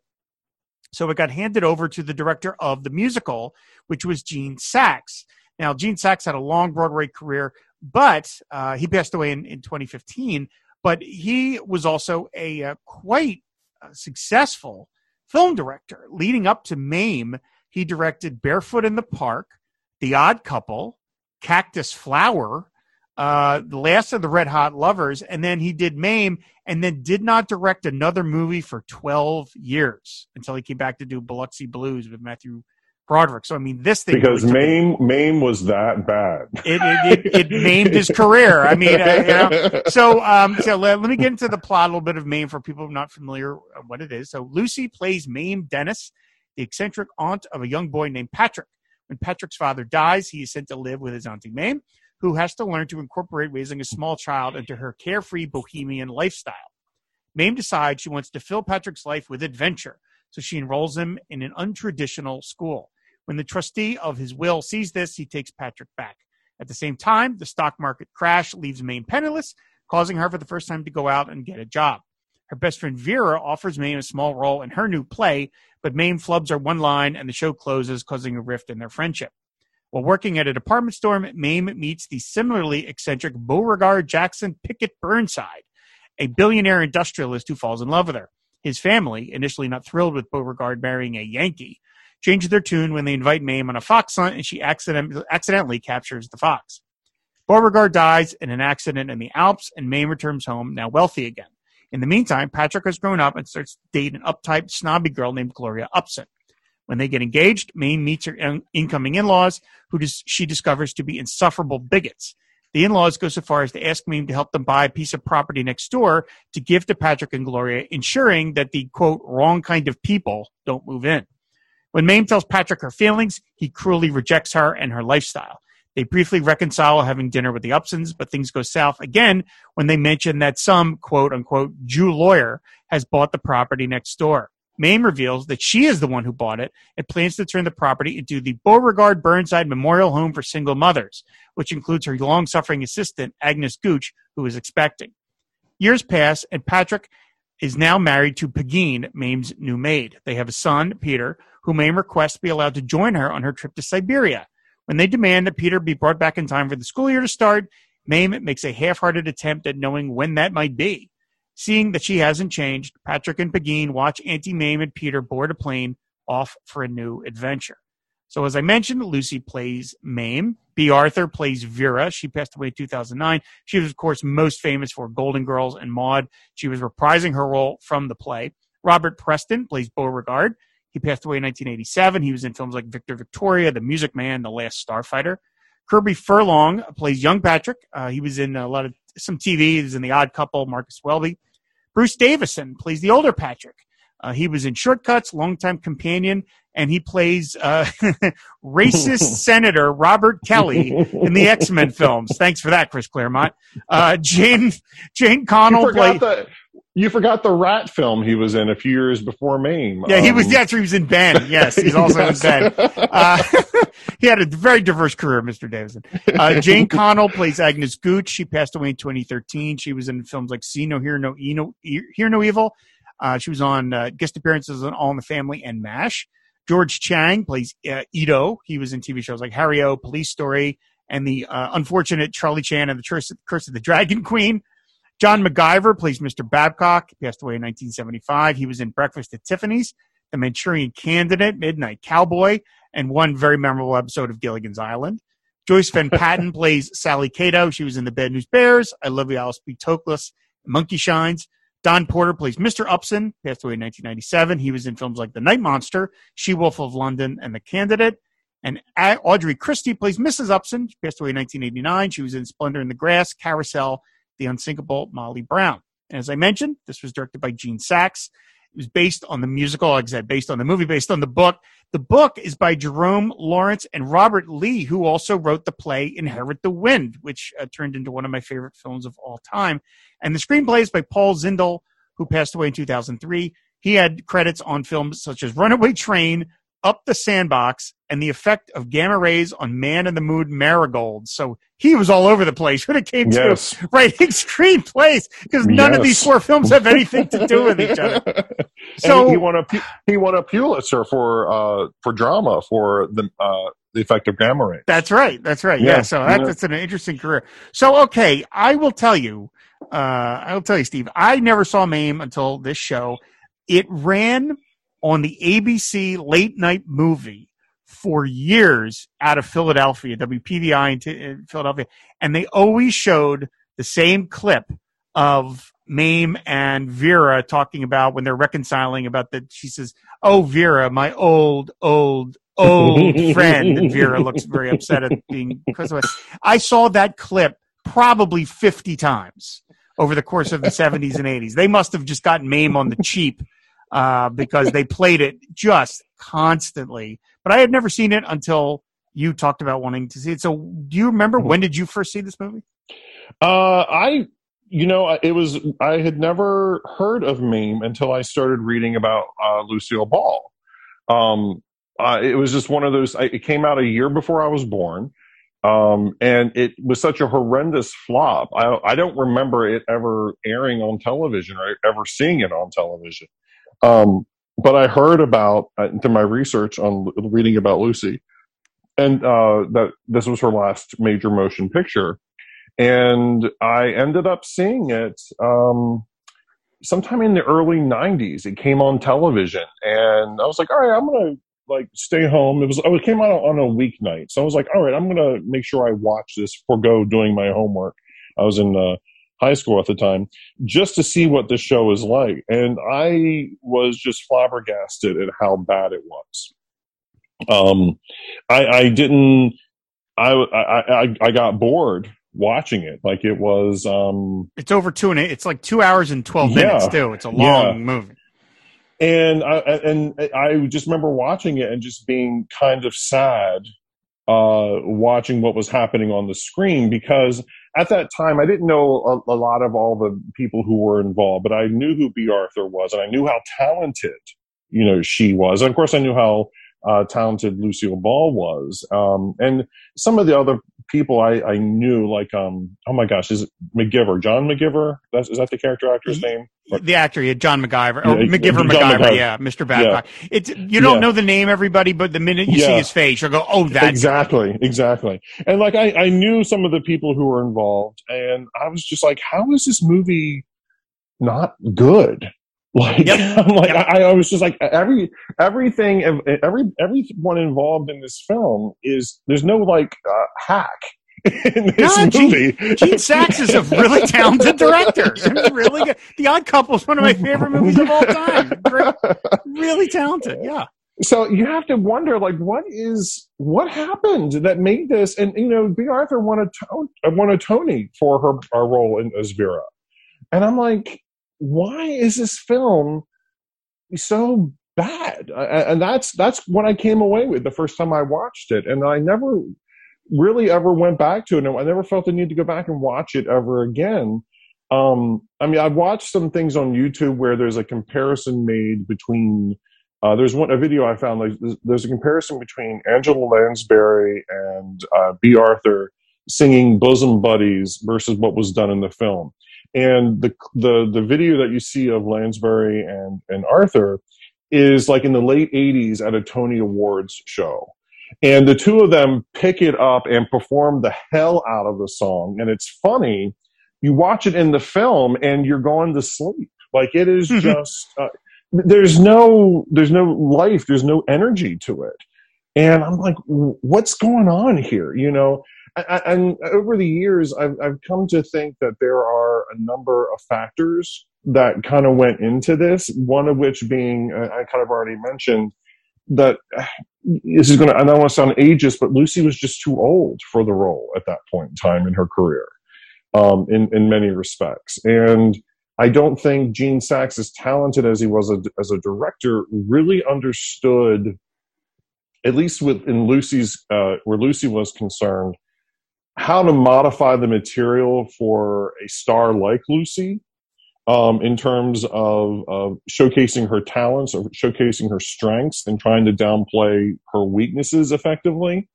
So it got handed over to the director of the musical, which was Gene Saks. Now, Gene Saks had a long Broadway career, but uh, he passed away in, in twenty fifteen. But he was also a uh, quite uh, successful film director. Leading up to Mame, he directed Barefoot in the Park, The Odd Couple, Cactus Flower, uh, The Last of the Red Hot Lovers, and then he did Mame, and then did not direct another movie for twelve years until he came back to do Biloxi Blues with Matthew Broderick. So, I mean, this thing Because really took Mame Mame was that bad. it, it, it, it maimed his career. I mean, uh, you know, so um, so let, let me get into the plot a little bit of Mame for people not familiar with what it is. So Lucy plays Mame Dennis, the eccentric aunt of a young boy named Patrick. When Patrick's father dies, he is sent to live with his auntie Mame, who has to learn to incorporate raising a small child into her carefree bohemian lifestyle. Mame decides she wants to fill Patrick's life with adventure, so she enrolls him in an untraditional school. When the trustee of his will sees this, he takes Patrick back. At the same time, the stock market crash leaves Mame penniless, causing her for the first time to go out and get a job. Her best friend Vera offers Mame a small role in her new play, but Mame flubs her one line and the show closes, causing a rift in their friendship. While working at a department store, Mame meets the similarly eccentric Beauregard Jackson Pickett Burnside, a billionaire industrialist who falls in love with her. His family, initially not thrilled with Beauregard marrying a Yankee, change their tune when they invite Mame on a fox hunt, and she accident- accidentally captures the fox. Beauregard dies in an accident in the Alps, and Mame returns home, now wealthy again. In the meantime, Patrick has grown up and starts to date an uptight, snobby girl named Gloria Upson. When they get engaged, Mame meets her in- incoming in-laws, who dis- she discovers to be insufferable bigots. The in-laws go so far as to ask Mame to help them buy a piece of property next door to give to Patrick and Gloria, ensuring that the, quote, wrong kind of people don't move in. When Mame tells Patrick her feelings, he cruelly rejects her and her lifestyle. They briefly reconcile having dinner with the Upsons, but things go south again when they mention that some quote-unquote Jew lawyer has bought the property next door. Mame reveals that she is the one who bought it and plans to turn the property into the Beauregard Burnside Memorial Home for Single Mothers, which includes her long-suffering assistant, Agnes Gooch, who is expecting. Years pass, and Patrick is now married to Pegeen, Mame's new maid. They have a son, Peter, who Mame requests be allowed to join her on her trip to Siberia. When they demand that Peter be brought back in time for the school year to start, Mame makes a half-hearted attempt at knowing when that might be. Seeing that she hasn't changed, Patrick and Pegeen watch Auntie Mame and Peter board a plane off for a new adventure. So as I mentioned, Lucy plays Mame. B. Arthur plays Vera. She passed away in two thousand nine. She was, of course, most famous for Golden Girls and Maude. She was reprising her role from the play. Robert Preston plays Beauregard. He passed away in nineteen eighty-seven. He was in films like Victor Victoria, The Music Man, The Last Starfighter. Kirby Furlong plays young Patrick. Uh, he was in a lot of some T V. He was in The Odd Couple, Marcus Welby. Bruce Davison plays the older Patrick. Uh, he was in Shortcuts, longtime companion, and he plays uh, racist Senator Robert Kelly in the X-Men films. Thanks for that, Chris Claremont. Uh, Jane Jane Connell you forgot plays. The, you forgot the Rat film he was in a few years before Mame. Yeah, he um, was. That's where he was in Ben. Yes, he's also yes. in Ben. Uh, he had a very diverse career, Mister Davison. Uh, Jane Connell plays Agnes Gooch. She passed away in twenty thirteen. She was in films like See No, Hear No, e- no Hear No Evil. Uh, she was on uh, guest appearances on All in the Family and MASH. George Chang plays uh, Ito. He was in T V shows like Harry O, Police Story, and the uh, unfortunate Charlie Chan and the Curse, Curse of the Dragon Queen. John MacGyver plays Mister Babcock. He passed away in nineteen seventy-five. He was in Breakfast at Tiffany's, The Manchurian Candidate, Midnight Cowboy, and one very memorable episode of Gilligan's Island. Joyce Van Patten plays Sally Cato. She was in The Bad News Bears, I Love You, Alice B. Toklas, Monkey Shines. Don Porter plays Mister Upson, passed away in nineteen ninety-seven. He was in films like The Night Monster, She-Wolf of London, and The Candidate. And Audrey Christie plays Missus Upson. She passed away in nineteen eighty-nine. She was in Splendor in the Grass, Carousel, The Unsinkable Molly Brown. And as I mentioned, this was directed by Gene Saks. It was based on the musical, like I said, based on the movie, based on the book. The book is by Jerome Lawrence and Robert Lee, who also wrote the play Inherit the Wind, which uh, turned into one of my favorite films of all time. And the screenplay is by Paul Zindel, who passed away in two thousand three. He had credits on films such as Runaway Train, Up the Sandbox, and The Effect of Gamma Rays on Man in the Mood Marigold. So he was all over the place when it came yes. to writing screenplays, because none yes. of these four films have anything to do with each other. So and he won a he won a Pulitzer for uh, for drama for the uh, the Effect of Gamma Rays. That's right. That's right. Yeah. yeah so that, yeah. that's an interesting career. So okay, I will tell you. Uh, I will tell you, Steve. I never saw Mame until this show. It ran on the A B C late night movie for years out of Philadelphia, W P V I in, t- in Philadelphia. And they always showed the same clip of Mame and Vera talking about when they're reconciling about that. She says, "Oh, Vera, my old, old, old friend." And Vera looks very upset at being because of it. I saw that clip probably fifty times over the course of the seventies and eighties. They must have just gotten Mame on the cheap uh, because they played it just constantly. But I had never seen it until you talked about wanting to see it. So do you remember, when did you first see this movie? Uh, I, you know, it was, I had never heard of Mame until I started reading about uh, Lucille Ball. Um, uh, it was just one of those, it came out a year before I was born. Um, and it was such a horrendous flop. I, I don't remember it ever airing on television or ever seeing it on television. Um, but I heard about, uh, through my research on reading about Lucy, and uh, that this was her last major motion picture. And I ended up seeing it um, sometime in the early nineties. It came on television, and I was like, all right, I'm going to like stay home. It was, it came out on a weeknight. So I was like, all right, I'm going to make sure I watch this, forego doing my homework. I was in uh, high school at the time, just to see what the show is like. And I was just flabbergasted at how bad it was. Um, I, I didn't, I, I, I, I got bored watching it. Like it was, um, it's over two and eight. It's like two hours and twelve yeah, minutes too. It's a long yeah. movie. And I and I just remember watching it and just being kind of sad, uh, watching what was happening on the screen, because at that time I didn't know a, a lot of all the people who were involved, but I knew who B. Arthur was, and I knew how talented, you know, she was, and of course I knew how uh, talented Lucille Ball was, um, and some of the other people I, I knew, like um, oh my gosh, is it McGiver, John McGiver? That's, is that the character actor's name? The actor, yeah, John McGiver, or Yeah, McGiver John McGiver, McGiver. yeah, Mister Babcock. Yeah. It's you don't Yeah. know the name, everybody, but the minute you Yeah. see his face, you'll go, "Oh, that's exactly, exactly." And like I, I knew some of the people who were involved, and I was just like, "How is this movie not good?" Like Yep. I'm like, Yep. I, I was just like, every everything, every everyone involved in this film is there's no like uh, hack in this No, movie. Gene, Gene Saks is a really talented director. I mean, really good. The Odd Couple is one of my favorite movies of all time. Great, really talented, yeah. So you have to wonder, like, what is what happened that made this? And you know, B. Arthur won a to- won a Tony for her, her role in as Vera, and I'm like, why is this film so bad? I, and that's that's what I came away with the first time I watched it, and I never really ever went back to it. And I never felt the need to go back and watch it ever again. Um, I mean, I've watched some things on YouTube where there's a comparison made between. Uh, there's one a video I found. Like there's, there's a comparison between Angela Lansbury and uh, B. Arthur singing "Bosom Buddies" versus what was done in the film. And the the the video that you see of Lansbury and and Arthur is like in the late eighties at a Tony Awards show, and the two of them pick it up and perform the hell out of the song. And it's funny. You watch it in the film and you're going to sleep. Like it is just. Uh, There's no, there's no life. There's no energy to it, and I'm like, what's going on here? You know, I, I, and over the years, I've I've come to think that there are a number of factors that kind of went into this. One of which being, uh, I kind of already mentioned that uh, this is going to. I don't want to sound ageist, but Lucy was just too old for the role at that point in time in her career, um, in in many respects, and. I don't think Gene Saks, as talented as he was a, as a director, really understood, at least with in Lucy's uh, where Lucy was concerned, how to modify the material for a star like Lucy, um, in terms of, of showcasing her talents, or showcasing her strengths, and trying to downplay her weaknesses effectively.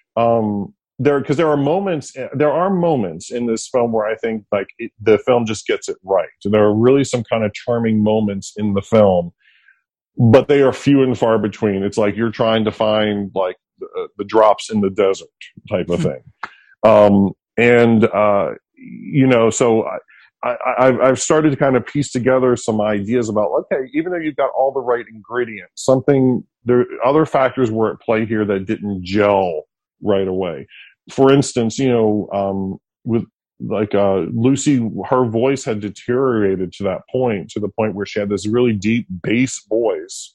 Um, There, because there are moments, there are moments in this film where I think like it, the film just gets it right. There are really some kind of charming moments in the film, but they are few and far between. It's like you're trying to find like the, the drops in the desert type of thing. Um, and, uh, you know, so I, I, I've, I've started to kind of piece together some ideas about, okay, even though you've got all the right ingredients, something, there are other factors were at play here that didn't gel right away. For instance, you know, um, with like uh, Lucy, her voice had deteriorated to that point, to the point where she had this really deep bass voice,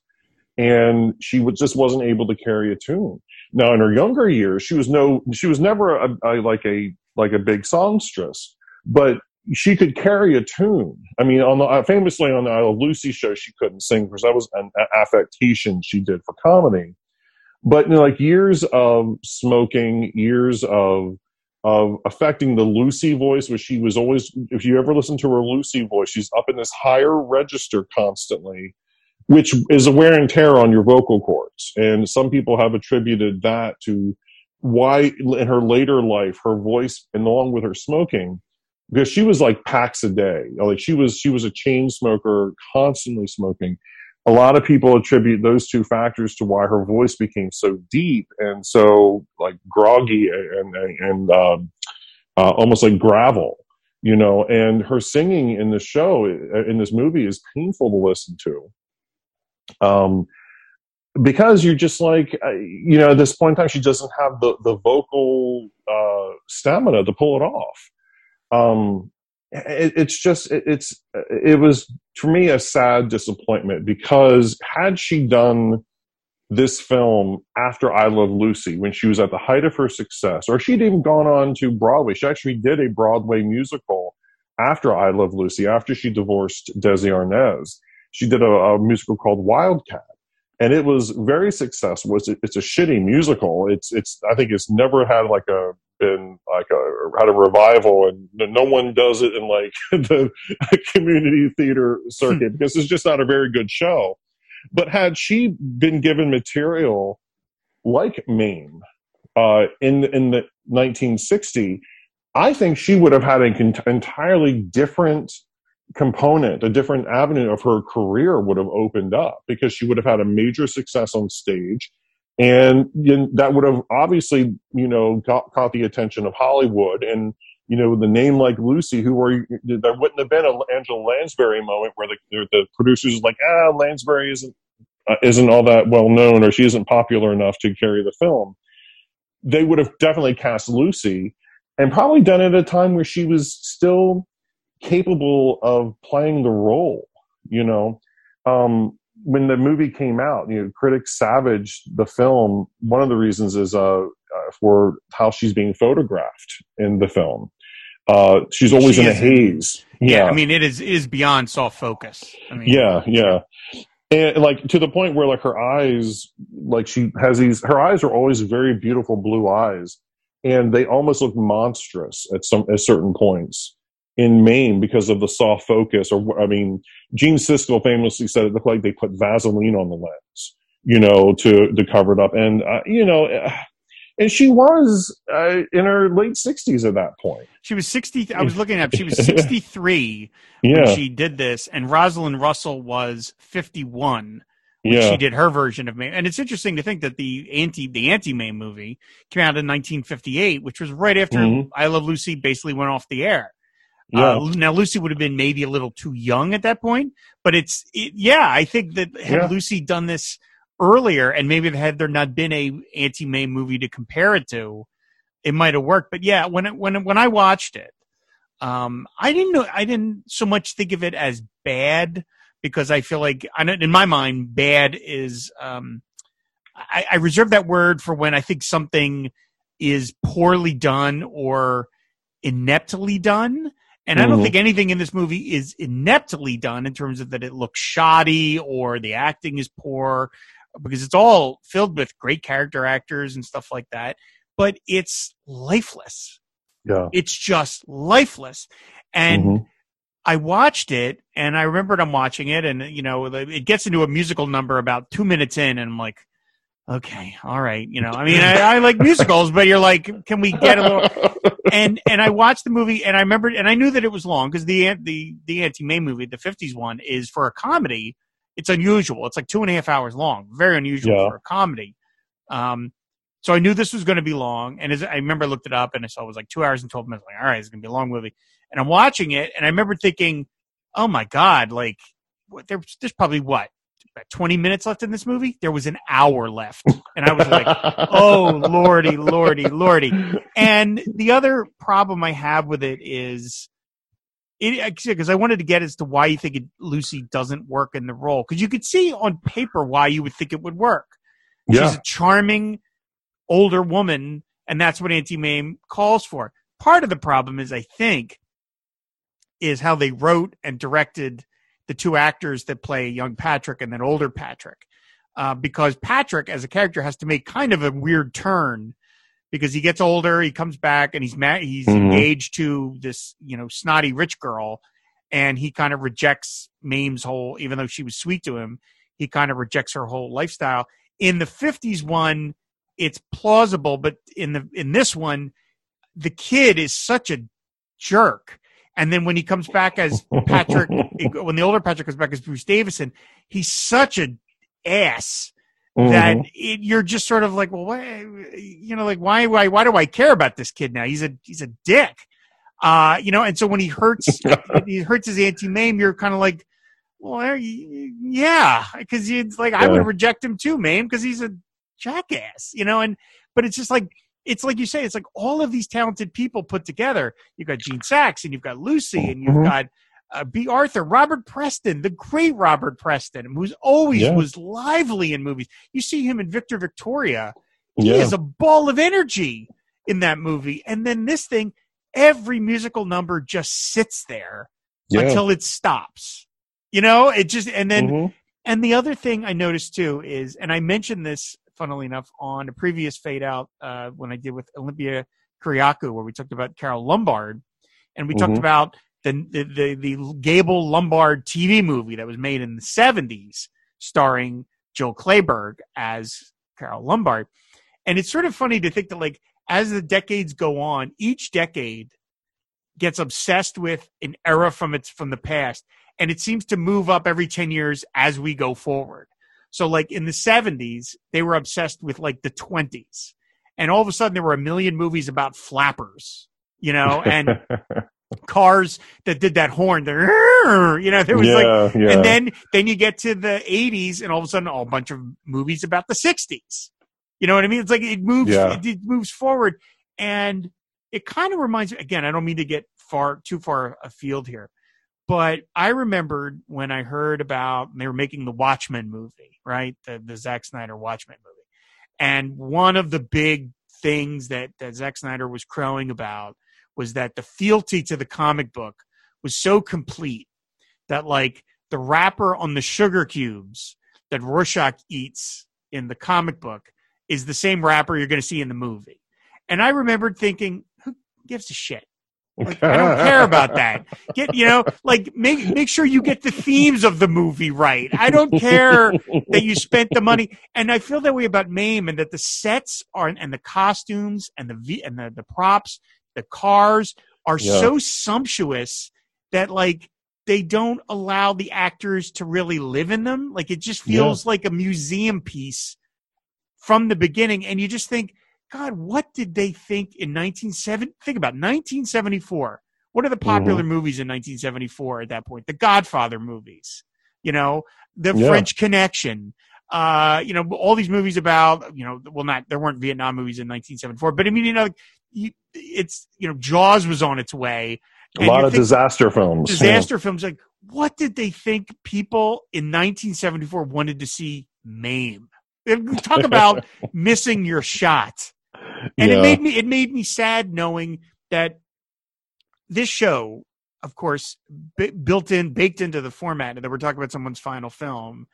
and she w- just wasn't able to carry a tune. Now, in her younger years, she was no, she was never a, a, like a like a big songstress, but she could carry a tune. I mean, on the, uh, famously on the I Love Lucy show, she couldn't sing because that was an affectation she did for comedy. But you know, like years of smoking, years of of affecting the Lucy voice, which she was always, if you ever listen to her Lucy voice, she's up in this higher register constantly, which is a wear and tear on your vocal cords. And some people have attributed that to why in her later life, her voice, and along with her smoking, because she was like packs a day. Like she was, she was a chain smoker, constantly smoking. A lot of people attribute those two factors to why her voice became so deep and so like groggy and and, and um, uh, almost like gravel, you know. And her singing in the show, in this movie, is painful to listen to, um, because you're just like, uh, you know, at this point in time, she doesn't have the the vocal uh, stamina to pull it off. Um, it, it's just it, it's it was for me a sad disappointment, because had she done this film after I Love Lucy, when she was at the height of her success, or she'd even gone on to Broadway, she actually did a Broadway musical after I Love Lucy, after she divorced Desi Arnaz. she did a, a musical called Wildcat. And it was very successful. It's a, it's a shitty musical. It's it's I think it's never had like a been like a had a revival, and no one does it in like the community theater circuit because it's just not a very good show. But had she been given material like Mame uh, in in the nineteen sixty, I think she would have had an entirely different component, a different avenue of her career would have opened up, because she would have had a major success on stage, and you know, that would have obviously, you know, got, caught the attention of Hollywood. And you know, the name like Lucy, who were you, there wouldn't have been an Angela Lansbury moment where the the producers was like, ah, Lansbury isn't uh, isn't all that well known, or she isn't popular enough to carry the film. They would have definitely cast Lucy, and probably done it at a time where she was still capable of playing the role. You know, um, when the movie came out, you know, critics savaged the film. One of the reasons is uh, uh, for how she's being photographed in the film. Uh, she's always she in a is, haze. Yeah, yeah, I mean, it is it is beyond soft focus. I mean, yeah, yeah. And like to the point where like her eyes, like she has these, her eyes are always very beautiful blue eyes, and they almost look monstrous at some at certain points in Mame because of the soft focus. Or I mean, Gene Siskel famously said it looked like they put Vaseline on the lens, you know, to to cover it up. And uh, you know, and she was uh, in her late sixties at that point. She was sixty. I was looking up. She was sixty-three yeah. when she did this, and Rosalind Russell was fifty-one when yeah. she did her version of Mame. And it's interesting to think that the anti the anti Mame movie came out in nineteen fifty-eight, which was right after mm-hmm. I Love Lucy basically went off the air. Yeah. Uh, now Lucy would have been maybe a little too young at that point, but it's it, yeah. I think that had yeah. Lucy done this earlier, and maybe had there not been a anti-Mame movie to compare it to, it might have worked. But yeah, when it, when when I watched it, um, I didn't know I didn't so much think of it as bad, because I feel like I in my mind bad is um, I, I reserve that word for when I think something is poorly done or ineptly done. And I don't think anything in this movie is ineptly done in terms of that it looks shoddy or the acting is poor, because it's all filled with great character actors and stuff like that. But it's lifeless. Yeah. It's just lifeless. And mm-hmm. I watched it, and I remembered I'm watching it, and, you know, it gets into a musical number about two minutes in, and I'm like, okay, all right. You know, I mean, I, I like musicals, but you're like, can we get a little... And and I watched the movie, and I remembered, and I knew that it was long, because the the the anti-Mame movie, the fifties one, is for a comedy. It's unusual. It's like two and a half hours long. Very unusual yeah. for a comedy. Um, so I knew this was going to be long, and as I remember, I looked it up, and I saw it was like two hours and twelve minutes. Like, all right, it's going to be a long movie. And I'm watching it, and I remember thinking, oh my god, like what, there, there's probably what. About twenty minutes left in this movie. There was an hour left. And I was like, oh, lordy, lordy, lordy. And the other problem I have with it is, because I wanted to get as to why you think it, Lucy doesn't work in the role. Because you could see on paper why you would think it would work. Yeah. She's a charming older woman, and that's what anti-Mame calls for. Part of the problem is, I think, is how they wrote and directed the two actors that play young Patrick and then older Patrick. Uh, because Patrick, as a character, has to make kind of a weird turn, because he gets older, he comes back, and he's ma- he's mm-hmm. engaged to this, you know, snotty rich girl, and he kind of rejects Mame's whole, even though she was sweet to him, he kind of rejects her whole lifestyle. In the fifties one, it's plausible, but in the in this one, the kid is such a jerk. And then when he comes back as Patrick, when the older Patrick comes back as Bruce Davison, he's such an ass mm-hmm. that it, you're just sort of like, well, why, you know, like why, why, why do I care about this kid now? He's a, he's a dick, uh, you know. And so when he hurts, he hurts his anti-Mame, you're kind of like, well, yeah, because it's like yeah. I would reject him too, Mame, because he's a jackass, you know. And but it's just like. It's like you say, it's like all of these talented people put together. You've got Gene Saks, and you've got Lucy, and you've mm-hmm. got uh, B. Arthur, Robert Preston, the great Robert Preston, who's always yeah. was lively in movies. You see him in Victor Victoria. He yeah. is a ball of energy in that movie. And then this thing, every musical number just sits there yeah. until it stops. You know, it just, and then, Mm-hmm. and the other thing I noticed too is, and I mentioned this, funnily enough, on a previous Fade Out uh, when I did with Olympia Kiriakou, where we talked about Carol Lombard, and we Mm-hmm. talked about the, the the the Gable Lombard T V movie that was made in the seventies, starring Jill Clayburgh as Carol Lombard. And it's sort of funny to think that, like, as the decades go on, each decade gets obsessed with an era from its from the past, and it seems to move up every ten years as we go forward. So, like, in the seventies, they were obsessed with, like, the twenties. And all of a sudden, there were a million movies about flappers, you know, and cars that did that horn. There, you know, there was yeah, like, yeah. and then then you get to the eighties, and all of a sudden, a whole bunch of movies about the sixties. You know what I mean? It's like it moves, Yeah. it, it moves forward, and it kind of reminds me. Again, I don't mean to get far too far afield here, but I remembered when I heard about they were making the Watchmen movie, right? The the Zack Snyder Watchmen movie, and one of the big things that that Zack Snyder was crowing about was that the fealty to the comic book was so complete that, like, the wrapper on the sugar cubes that Rorschach eats in the comic book is the same wrapper you're going to see in the movie. And I remembered thinking, who gives a shit? Like, I don't care about that. Get, you know, like, make make sure you get the themes of the movie right. I don't care that you spent the money. And I feel that way about MAME, and that the sets are, and the costumes and the v, and the, the props, the cars are Yeah. so sumptuous that, like, they don't allow the actors to really live in them. Like, it just feels Yeah. like a museum piece from the beginning. And you just think, God, what did they think in nineteen seventy? Think about nineteen seventy-four. What are the popular Mm-hmm. movies in nineteen seventy-four at that point? The Godfather movies, you know, The Yeah. French Connection, uh, you know, all these movies about, you know, well, not, there weren't Vietnam movies in nineteen seventy-four, but I mean, you know, you, it's, you know, Jaws was on its way. A lot of disaster films. Disaster yeah. films. Like, what did they think people in nineteen seventy-four wanted to see MAME? Talk about missing your shot. And yeah. it made me it made me sad knowing that this show, of course, b- built in, baked into the format, and that we're talking about someone's final film,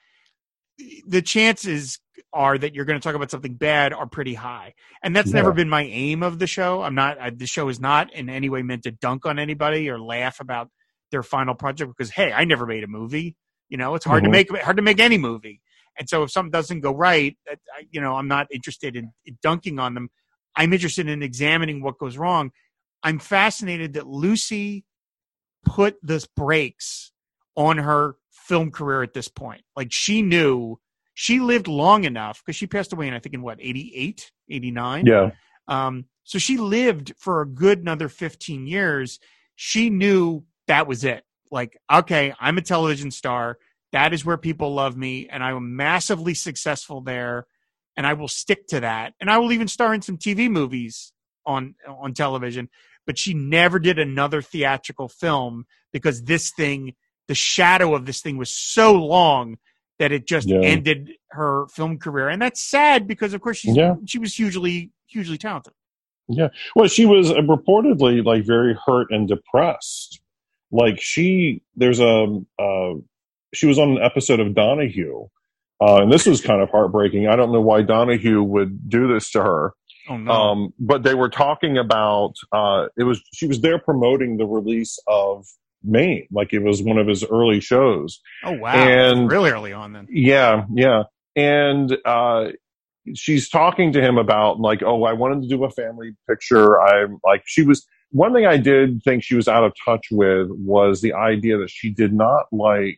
the chances are that you're going to talk about something bad are pretty high. And that's yeah. never been my aim of the show. I'm not, I, the show is not in any way meant to dunk on anybody or laugh about their final project, because, hey, I never made a movie. You know, it's hard mm-hmm. to make, hard to make any movie. And so if something doesn't go right, you know, I'm not interested in, in dunking on them. I'm interested in examining what goes wrong. I'm fascinated that Lucy put the brakes on her film career at this point. Like, she knew she lived long enough, because she passed away in, I think, in what, eighty-eight, eighty-nine? Yeah. Um, so she lived for a good another fifteen years. She knew that was it. Like, okay, I'm a television star. That is where people love me, and I am massively successful there, and I will stick to that. And I will even star in some T V movies on on television. But she never did another theatrical film, because this thing, the shadow of this thing was so long that it just yeah. ended her film career. And that's sad, because, of course, she's, yeah. she was hugely, hugely talented. Yeah. Well, she was reportedly, like, very hurt and depressed. Like, she, there's a, uh, she was on an episode of Donahue, uh, and this was kind of heartbreaking. I don't know why Donahue would do this to her. Oh, no. Um, but they were talking about, uh, it was, she was there promoting the release of MAME. Like, it was one of his early shows. Oh, wow. And really early on then. Yeah. Yeah. And, uh, she's talking to him about, like, oh, I wanted to do a family picture. I'm like, she was, one thing I did think she was out of touch with was the idea that she did not like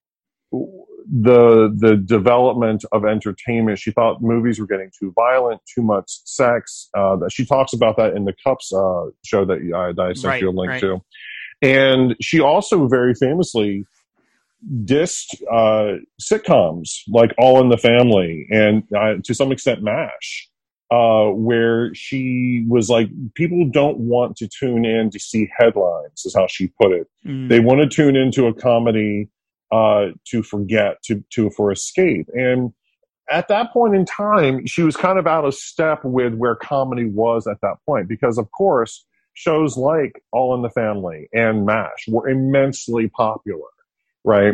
the the development of entertainment. She thought movies were getting too violent, too much sex. Uh, she talks about that in the Cups uh, show that, uh, that I sent right, you a link right. to. And she also very famously dissed uh, sitcoms like All in the Family and uh, to some extent MASH, uh, where she was like, people don't want to tune in to see headlines, is how she put it. Mm. They want to tune into a comedy uh, to forget, to, to, for escape. And at that point in time, she was kind of out of step with where comedy was at that point, because of course, shows like All in the Family and MASH were immensely popular, right?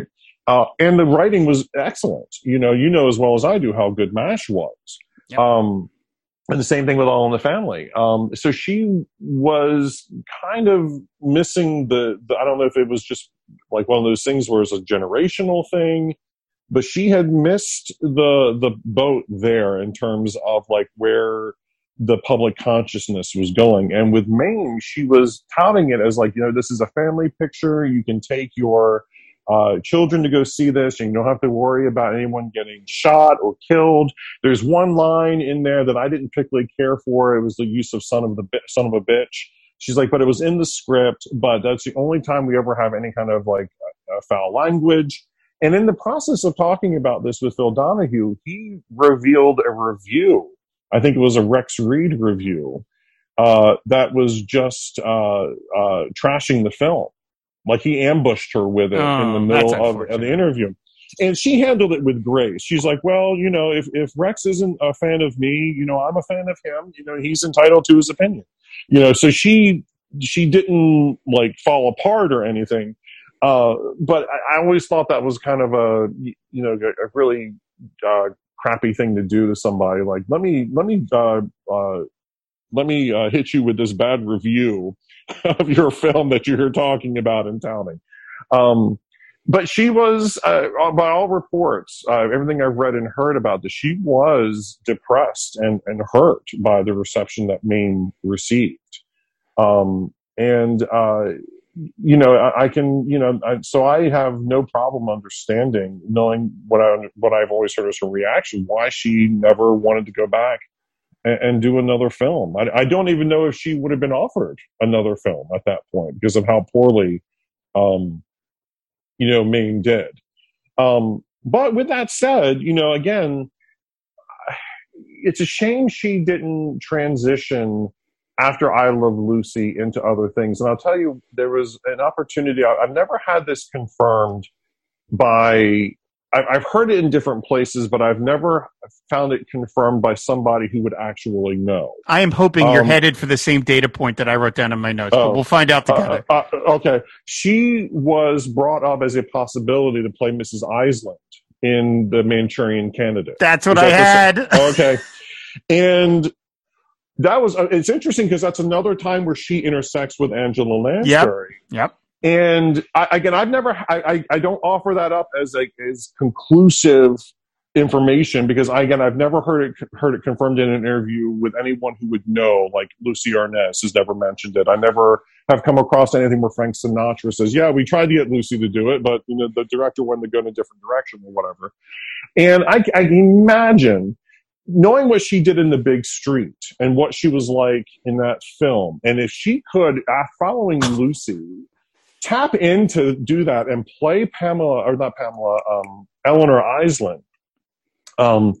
Uh, and the writing was excellent. You know, you know as well as I do how good MASH was. Yep. Um, and the same thing with All in the Family. Um, so she was kind of missing the, the, I don't know if it was just like one of those things where it's a generational thing, but she had missed the the boat there in terms of like where the public consciousness was going. And with Mame, she was touting it as like, you know, this is a family picture. You can take your uh, children to go see this, and you don't have to worry about anyone getting shot or killed. There's one line in there that I didn't particularly care for. It was the use of son of the bi- son of a bitch. She's like, but it was in the script, but that's the only time we ever have any kind of like uh, foul language. And in the process of talking about this with Phil Donahue, he revealed a review. I think it was a Rex Reed review uh, that was just uh, uh, trashing the film. Like he ambushed her with it oh, in the middle of, of the interview. And she handled it with grace. She's like, well, you know, if, if Rex isn't a fan of me, you know, I'm a fan of him. You know, he's entitled to his opinion. You know, so she she didn't like fall apart or anything. Uh, but I, I always thought that was kind of a, you know, a, a really uh, crappy thing to do to somebody. Like, let me, let me, uh, uh, let me uh, hit you with this bad review of your film that you're talking about and touting. Um, but she was, uh, by all reports, uh, everything I've read and heard about this, she was depressed and, and hurt by the reception that Mame received. Um, and, uh, you know, I, I can, you know, I, so I have no problem understanding, knowing what I, what I've always heard as her reaction, why she never wanted to go back and, and do another film. I, I don't even know if she would have been offered another film at that point because of how poorly, um, you know, Mame did. Um, but with that said, you know, again, it's a shame she didn't transition after I Love Lucy into other things. And I'll tell you, there was an opportunity. I, I've never had this confirmed by, I, I've heard it in different places, but I've never found it confirmed by somebody who would actually know. I am hoping um, you're headed for the same data point that I wrote down in my notes, uh, but we'll find out together. Uh, uh, okay. She was brought up as a possibility to play Missus Iceland in The Manchurian Candidate. That's what I had. Okay. And that was, uh, it's interesting because that's another time where she intersects with Angela Lansbury. Yep. Yep. And I, again, I've never, I, I, I don't offer that up as a, as conclusive information because I, again, I've never heard it, heard it confirmed in an interview with anyone who would know, like Lucy Arnaz has never mentioned it. I never have come across anything where Frank Sinatra says, yeah, we tried to get Lucy to do it, but you know, the director wanted to go in a different direction or whatever. And I, I can imagine knowing what she did in The Big Street and what she was like in that film, and if she could, uh, following Lucy, tap in to do that and play Pamela, or not Pamela, um, Eleanor Iceland, um,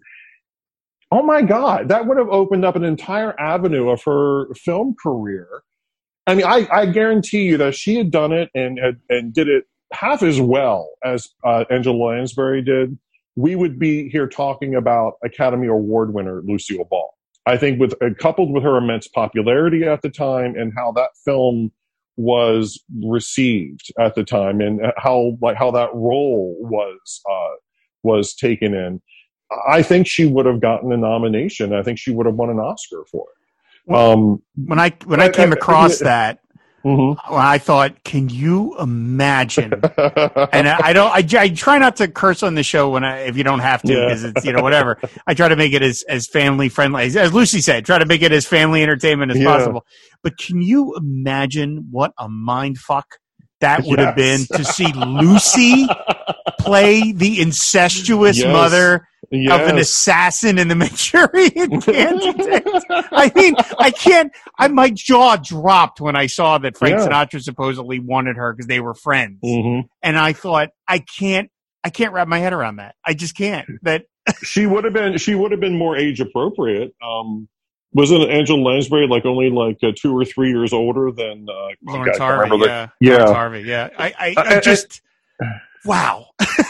oh my God, that would have opened up an entire avenue of her film career. I mean, I, I guarantee you that if she had done it and had, and did it half as well as uh, Angela Lansbury did, we would be here talking about Academy Award winner Lucille Ball. I think with uh, coupled with her immense popularity at the time and how that film was received at the time and how like how that role was uh, was taken in, I think she would have gotten a nomination. I think she would have won an Oscar for it. Well, um, when I when I, I came I, across I, that. Mm-hmm. I thought, can you imagine? And I, I don't. I, I try not to curse on the show when I, if you don't have to, because yeah. it's you know whatever. I try to make it as as family friendly as, as Lucy said. Try to make it as family entertainment as yeah. possible. But can you imagine what a mind fuck that would yes. have been to see Lucy play the incestuous yes. mother yes. of an assassin in the Manchurian Candidate? I mean, I can't. I my jaw dropped when I saw that Frank yeah. Sinatra supposedly wanted her because they were friends, mm-hmm. and I thought, I can't. I can't wrap my head around that. I just can't. That she would have been. She would have been more age appropriate. Um, wasn't Angela Lansbury like only like uh, two or three years older than uh, Lawrence Harvey? The, yeah, yeah, Lawrence Harvey. Yeah, I, I, I just wow.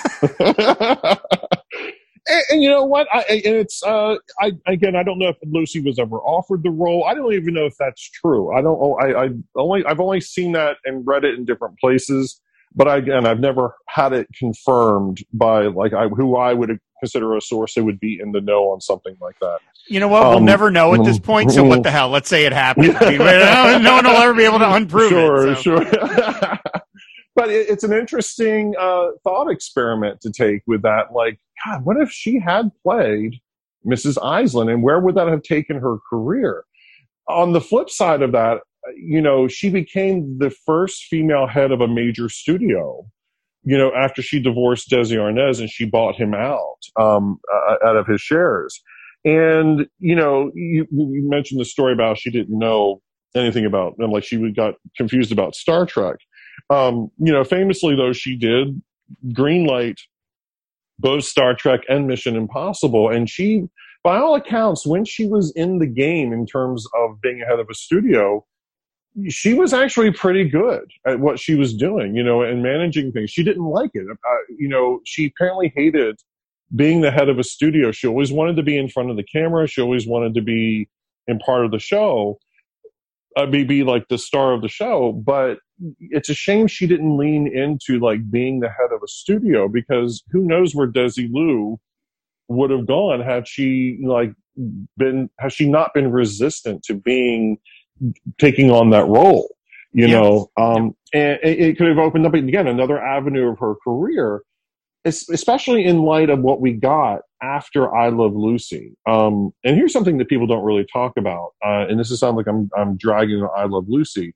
And, and you know what? I, and it's uh, I again, I don't know if Lucy was ever offered the role. I don't even know if that's true. I don't. I, I only I've only seen that and read it in different places. but I, again, I've never had it confirmed by like I, who I would consider a source that would be in the know on something like that. You know what? We'll Um, never know at this point. So what the hell? Let's say it happened. I mean, no one will ever be able to unprove sure, it. So. Sure, sure. But it, it's an interesting uh, thought experiment to take with that. Like, God, what if she had played Missus Iselin, and where would that have taken her career? On the flip side of that, you know, she became the first female head of a major studio, you know, after she divorced Desi Arnaz and she bought him out um, uh, out of his shares. And, you know, you, you mentioned the story about she didn't know anything about, and like she got confused about Star Trek. Um, you know, famously, though, she did greenlight both Star Trek and Mission Impossible. And she, by all accounts, when she was in the game in terms of being head of a studio, she was actually pretty good at what she was doing, you know, and managing things. She didn't like it. Uh, you know, she apparently hated being the head of a studio. She always wanted to be in front of the camera. She always wanted to be in part of the show, uh, be, be like the star of the show. But it's a shame she didn't lean into like being the head of a studio, because who knows where Desilu would have gone had she like been, has she not been resistant to being, taking on that role, you yes. know, um, and it, it could have opened up again another avenue of her career, especially in light of what we got after I Love Lucy. Um, and here's something that people don't really talk about, uh, and this is sound like I'm I'm dragging I Love Lucy.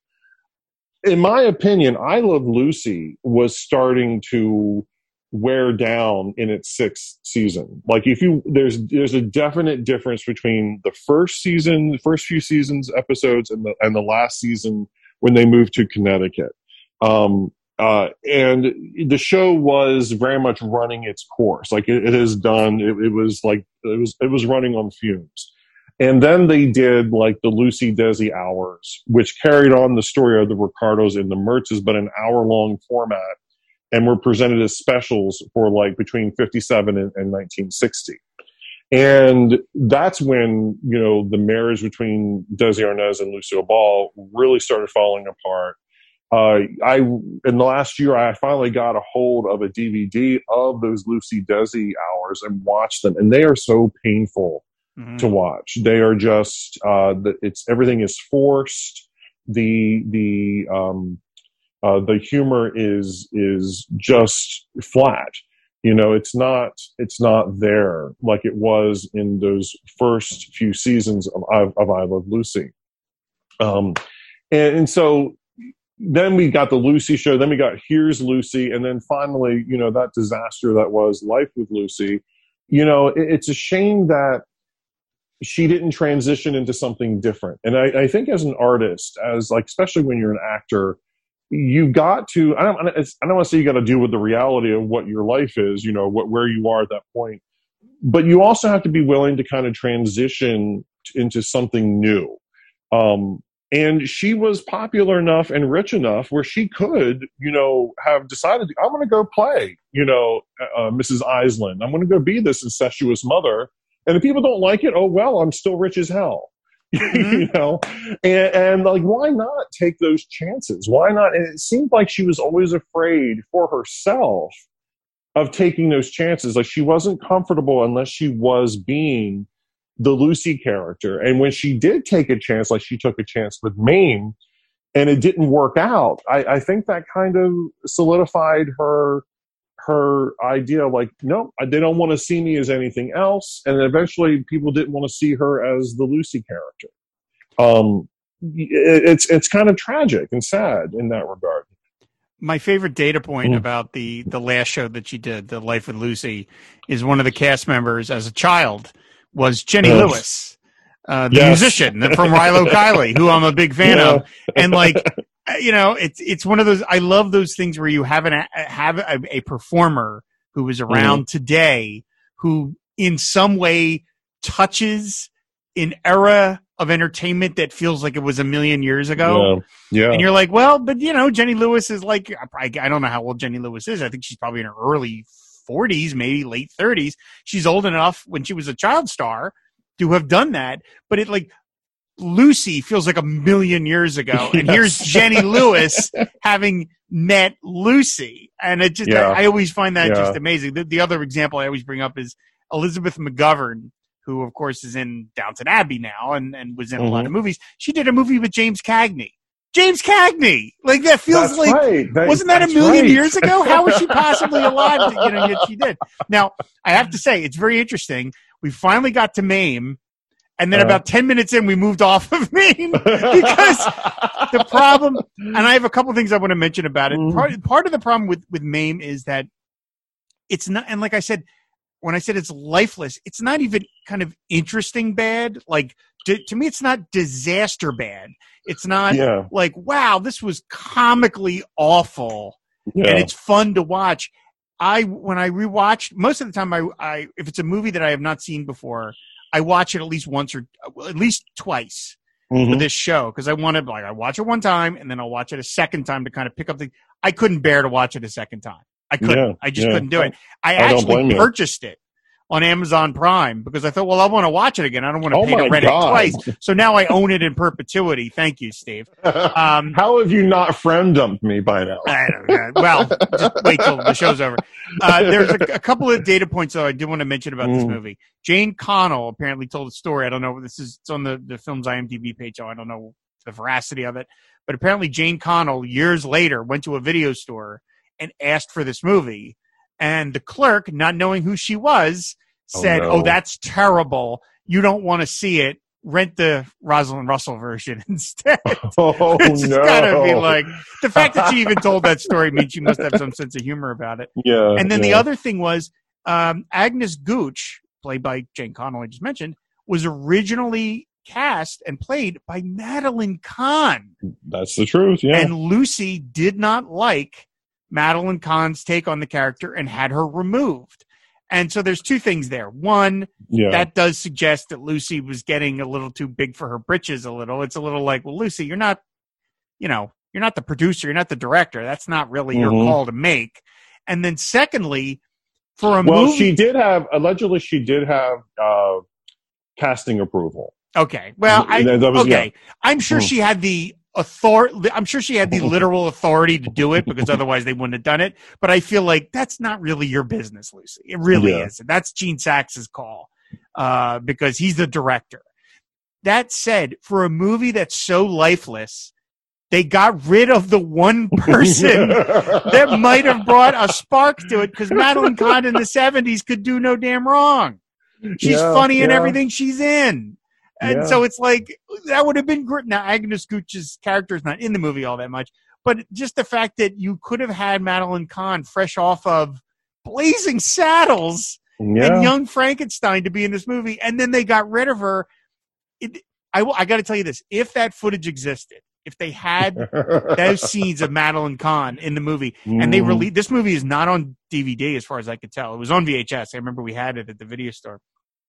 In my opinion, I Love Lucy was starting to wear down in its sixth season. Like if you, there's there's a definite difference between the first season, the first few seasons episodes, and the and the last season when they moved to Connecticut. Um, uh, and the show was very much running its course. Like it, it has done. It, it was like it was it was running on fumes. And then they did like the Lucy Desi hours, which carried on the story of the Ricardos and the Mertzes, but an hour long format, and were presented as specials for like between fifty-seven and, and nineteen sixty. And that's when, you know, the marriage between Desi Arnaz and Lucille Ball really started falling apart. Uh, I, in the last year, I finally got a hold of a D V D of those Lucy Desi hours and watched them. And they are so painful mm-hmm. to watch. They are just, uh, the, it's, everything is forced. The, the, um, Uh, the humor is is just flat. You know, it's not it's not there like it was in those first few seasons of, of, of I Love Lucy. Um, and, and so then we got the Lucy show. Then we got Here's Lucy, and then finally, you know, that disaster that was Life with Lucy. You know, it, it's a shame that she didn't transition into something different. And I, I think as an artist, as like especially when you're an actor, you got to, I don't, I don't want to say you got to deal with the reality of what your life is, you know, what, where you are at that point, but you also have to be willing to kind of transition into something new. Um, and she was popular enough and rich enough where she could, you know, have decided, I'm going to go play, you know, uh, Missus Iselin. I'm going to go be this incestuous mother. And if people don't like it, oh, well, I'm still rich as hell. Mm-hmm. You know, and, and like, why not take those chances? Why not? And it seemed like she was always afraid for herself of taking those chances. Like she wasn't comfortable unless she was being the Lucy character. And when she did take a chance, like she took a chance with Mame, and it didn't work out, I, I think that kind of solidified her her idea, like, no, they don't want to see me as anything else. And eventually people didn't want to see her as the Lucy character. Um, it, it's, it's kind of tragic and sad in that regard. My favorite data point Mm. about the, the last show that she did, The Life with Lucy, is one of the cast members as a child was Jenny Yes. Lewis, uh, the Yes. musician from Rilo Kiley, who I'm a big fan Yeah. of. And like, you know, it's it's one of those. I love those things where you have an have a, a performer who is around mm. today, who in some way touches an era of entertainment that feels like it was a million years ago. Yeah, yeah. And you're like, well, but you know, Jenny Lewis is like, I, I don't know how old Jenny Lewis is. I think she's probably in her early forties, maybe late thirties. She's old enough when she was a child star to have done that. But it like. Lucy feels like a million years ago, and Yes. here's Jenny Lewis having met Lucy, and it just Yeah. I, I always find that Yeah. just amazing. The, the other example I always bring up is Elizabeth McGovern, who of course is in Downton Abbey now and, and was in Mhm. a lot of movies. She did a movie with James Cagney. James Cagney, like that feels That's like right. That- wasn't that a that's million right. years ago? How was she possibly alive? You know, yet she did. Now I have to say it's very interesting. We finally got to Mame. And then Uh, about ten minutes in, we moved off of Mame because the problem, and I have a couple things I want to mention about it. Mhm. Part, part of the problem with, with Mame is that it's not, and like I said, when I said it's lifeless, it's not even kind of interesting bad. Like, to, to me, it's not disaster bad. It's not Yeah. like, wow, this was comically awful Yeah. and it's fun to watch. I, when I rewatched, most of the time, I, I, if it's a movie that I have not seen before, I watch it at least once or at least twice Mhm. for this show because I wanted like I watch it one time and then I'll watch it a second time to kind of pick up the. I couldn't bear to watch it a second time. I couldn't. Yeah, I just yeah. couldn't do it. I, I don't blame actually you. purchased it on Amazon Prime because I thought, well, I want to watch it again. I don't want to Oh pay to my rent God. it twice. So now I own it in perpetuity. Thank you, Steve. Um, How have you not friend dumped me by now? I don't know. Well, just wait till the show's over. Uh, there's a, a couple of data points though I did want to mention about this Mm. movie. Jane Connell apparently told a story. I don't know. This is it's on the the film's IMDb page, so I don't know the veracity of it. But apparently, Jane Connell years later went to a video store and asked for this movie, and the clerk, not knowing who she was, said, Oh, "Oh, no. that's terrible. You don't want to see it. Rent the Rosalind Russell version instead." Oh It's no! gotta be like the fact that she even told that story means she must have some sense of humor about it. yeah. And then the yeah. other thing was um, Agnes Gooch, played by Jane Connell, I just mentioned, was originally cast and played by Madeline Kahn. That's the truth. Yeah. And Lucy did not like Madeline Kahn's take on the character and had her removed. And so there's two things there. One, yeah. that does suggest that Lucy was getting a little too big for her britches a little. It's a little like, well, Lucy, you're not, you know, you're not the producer, you're not the director. That's not really Mhm. your call to make. And then secondly, for a well, movie. she did have allegedly she did have uh, casting approval. Okay. Well, I, That- that was- okay. I'm sure Hmm. she had the authority. I'm sure she had the literal authority to do it because otherwise they wouldn't have done it. But I feel like that's not really your business, Lucy. It really Yeah. isn't. That's Gene Sachs's call uh, because he's the director. That said, for a movie that's so lifeless, they got rid of the one person that might have brought a spark to it because Madeline Kahn in the seventies could do no damn wrong. She's Yeah, funny in yeah. everything she's in. And Yeah. so it's like, that would have been great. Now, Agnes Gooch's character is not in the movie all that much, but just the fact that you could have had Madeline Kahn fresh off of Blazing Saddles Yeah. and Young Frankenstein to be in this movie, and then they got rid of her. It, I, I got to tell you this. If that footage existed, if they had those scenes of Madeline Kahn in the movie, and they Mm. released this movie is not on D V D as far as I could tell. It was on V H S. I remember we had it at the video store.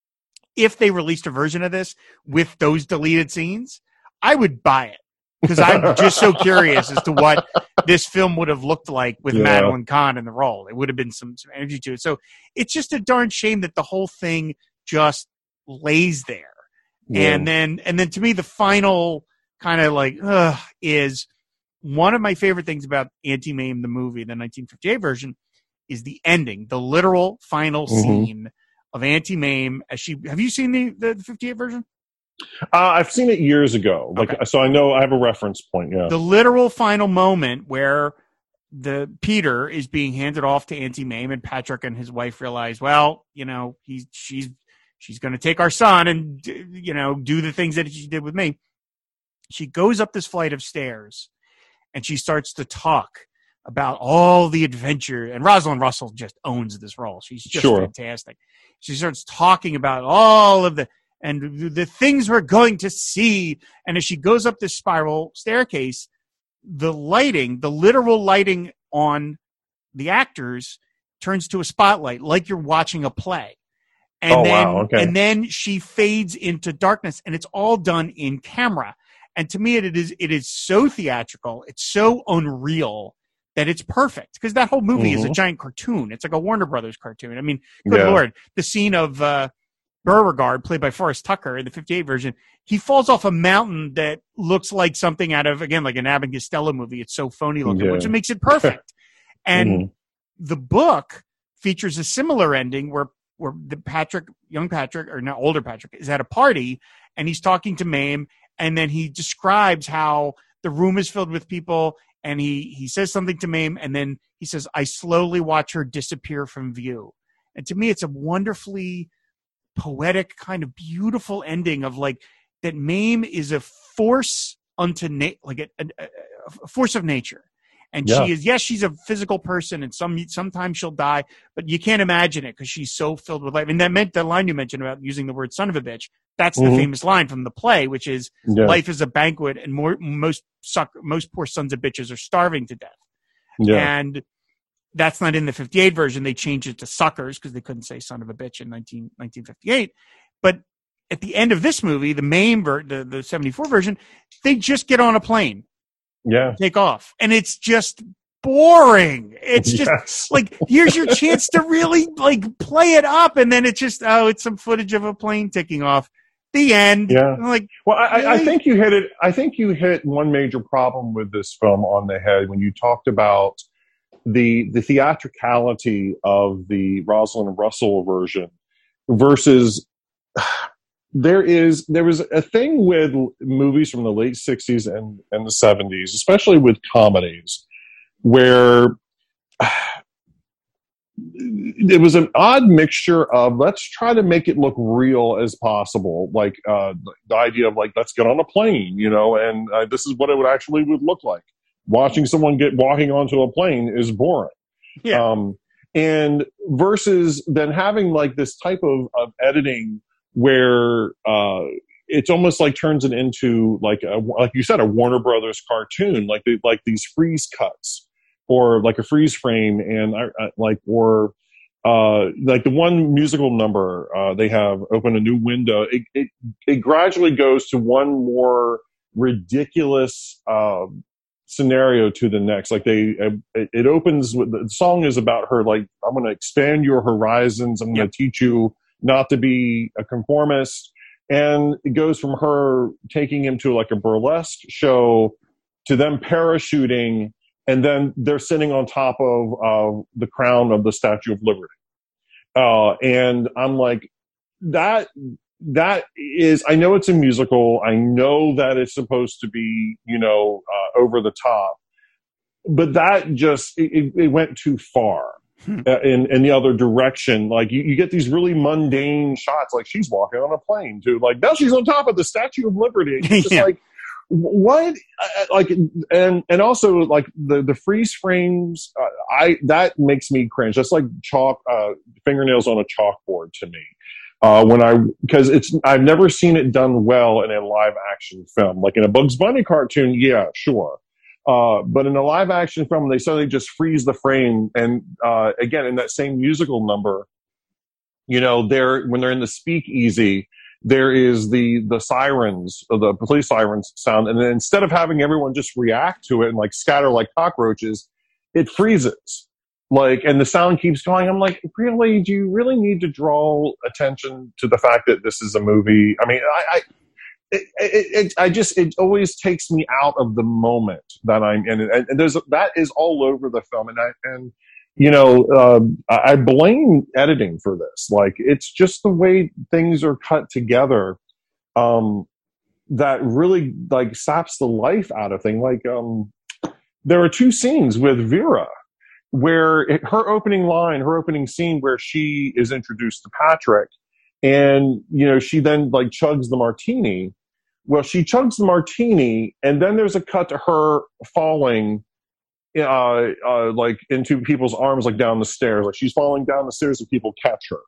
If they released a version of this with those deleted scenes, I would buy it because I'm just so curious as to what this film would have looked like with Yeah. Madeline Kahn in the role. It would have been some, some energy to it. So it's just a darn shame that the whole thing just lays there. Yeah. And then, and then to me, the final kind of like, ugh, is one of my favorite things about Anti-Mame, the movie, the nineteen fifty-eight version, is the ending, the literal final Mhm. scene of Anti-Mame. As she, have you seen the, the fifty-eight version? Uh, I've seen it years ago. Like, Okay. so I know I have a reference point. Yeah. The literal final moment where the Peter is being handed off to Anti-Mame and Patrick and his wife realize, well, you know, he's, she's, she's going to take our son and, you know, do the things that she did with me. She goes up this flight of stairs and she starts to talk about all the adventure. And Rosalind Russell just owns this role. She's just Sure. fantastic. She starts talking about all of the, and the things we're going to see. And as she goes up this spiral staircase, the lighting, the literal lighting on the actors turns to a spotlight, like you're watching a play. And Oh, then, wow, okay. and then she fades into darkness, and it's all done in camera. And to me, it is it is so theatrical, it's so unreal that it's perfect because that whole movie is a Mhm. giant cartoon. It's like a Warner Brothers cartoon. I mean, good Yeah. Lord, the scene of uh, Beauregard, played by Forrest Tucker in the fifty-eight version, he falls off a mountain that looks like something out of, again, like an Abbott and Costello movie. It's so phony looking, yeah. which makes it perfect. And mm-hmm. the book features a similar ending where where the Patrick, young Patrick, or not older Patrick, is at a party and he's talking to Mame, and then he describes how the room is filled with people, and he he says something to Mame, and then he says, "I slowly watch her disappear from view." And to me, it's a wonderfully poetic, kind of beautiful ending of like that Mame is a force unto na- like a, a, a force of nature. And yeah. she is, yes, she's a physical person, and some sometimes she'll die, but you can't imagine it because she's so filled with life. And that meant the line you mentioned about using the word "son of a bitch." That's mm-hmm. the famous line from the play, which is yeah. "Life is a banquet, and more most suck most poor sons of bitches are starving to death." Yeah. And that's not in the fifty-eight version. They changed it to "suckers" because they couldn't say "son of a bitch" in nineteen, nineteen fifty-eight. But at the end of this movie, the main ver- the the seventy-four version, they just get on a plane. Yeah. Take off. And it's just boring. It's just yes. like, here's your chance to really like play it up. And then it's just, oh, it's some footage of a plane taking off. The end. Yeah. I'm like, well, I, really? I think you hit it. I think you hit one major problem with this film on the head when you talked about the, the theatricality of the Rosalind Russell version versus There is there was a thing with movies from the late sixties and, and the seventies, especially with comedies, where it was an odd mixture of let's try to make it look real as possible, like uh, the idea of like let's get on a plane, you know, and uh, this is what it would actually would look like. Watching someone get walking onto a plane is boring. Yeah. Um, and versus then having like this type of, of editing where uh, it's almost like turns it into like a, like you said, a Warner Brothers cartoon, like they, like these freeze cuts or like a freeze frame, and I, I, like or uh, like the one musical number uh, they have Open a New Window. It, it it gradually goes to one more ridiculous uh, scenario to the next. Like they it, it opens with the song is about her like I'm going to expand your horizons. I'm going to yep. teach you not to be a conformist. And it goes from her taking him to like a burlesque show to them parachuting, and then they're sitting on top of uh, the crown of the Statue of Liberty. Uh, and I'm like, that that is, I know it's a musical. I know that it's supposed to be, you know, uh, over the top. But that just, it, it went too far. Uh, in, in the other direction. Like you, you get these really mundane shots, like she's walking on a plane to like, now she's on top of the Statue of Liberty. It's just yeah. like, what? Uh, like, and, and also like the, the freeze frames, uh, I, that makes me cringe. That's like chalk, uh, fingernails on a chalkboard to me. Uh, when I, cause it's, I've never seen it done well in a live action film. Like in a Bugs Bunny cartoon, yeah, sure. Uh, but in a live action film, they suddenly just freeze the frame. And, uh, again, in that same musical number, you know, they're, when they're in the speakeasy, there is the, the sirens, the police sirens sound. And then instead of having everyone just react to it and like scatter like cockroaches, it freezes. Like, and the sound keeps going. I'm like, really? Do you really need to draw attention to the fact that this is a movie? I mean, I, I It, it, it, I just, it always takes me out of the moment that I'm in. And, and there's, that is all over the film. And I, and, you know, uh, I blame editing for this. Like, it's just the way things are cut together, um, that really like saps the life out of things. Like, um, there are two scenes with Vera where it, her opening line, her opening scene where she is introduced to Patrick, and, you know, she then like chugs the martini. Well, she chugs the martini, and then there's a cut to her falling, uh, uh, like into people's arms, like down the stairs. Like she's falling down the stairs and people catch her.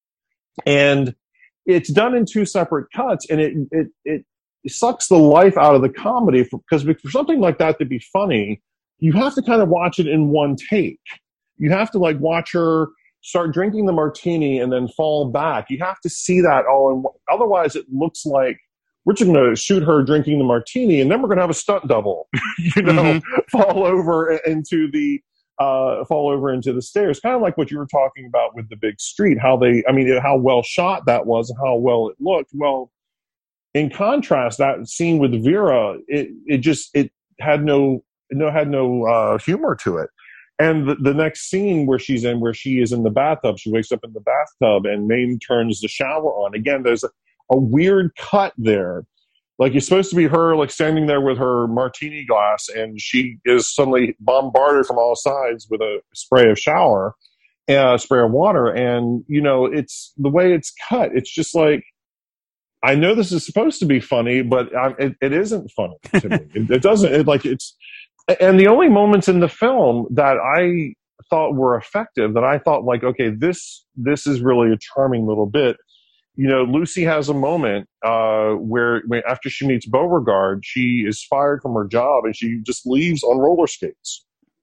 And it's done in two separate cuts, and it, it, it sucks the life out of the comedy because for, for something like that to be funny, you have to kind of watch it in one take. You have to like watch her start drinking the martini and then fall back. You have to see that all in one. Otherwise it looks like we're just going to shoot her drinking the martini and then we're going to have a stunt double, you know, mm-hmm. fall over into the, uh, fall over into the stairs. Kind of like what you were talking about with the big street, how they, I mean, how well shot that was and how well it looked. Well, in contrast, that scene with Vera, it, it just, it had no, no, had no uh, humor to it. And the, the next scene where she's in, where she is in the bathtub, she wakes up in the bathtub and Mame turns the shower on. Again, there's a, a weird cut there. Like it's supposed to be her like standing there with her martini glass and she is suddenly bombarded from all sides with a spray of shower, and a spray of water. And, you know, it's the way it's cut. It's just like, I know this is supposed to be funny, but I, it, it isn't funny to me. It, it doesn't, it, like it's, and the only moments in the film that I thought were effective, that I thought like, okay, this this is really a charming little bit. You know, Lucy has a moment uh, where, where after she meets Beauregard, she is fired from her job and she just leaves on roller skates.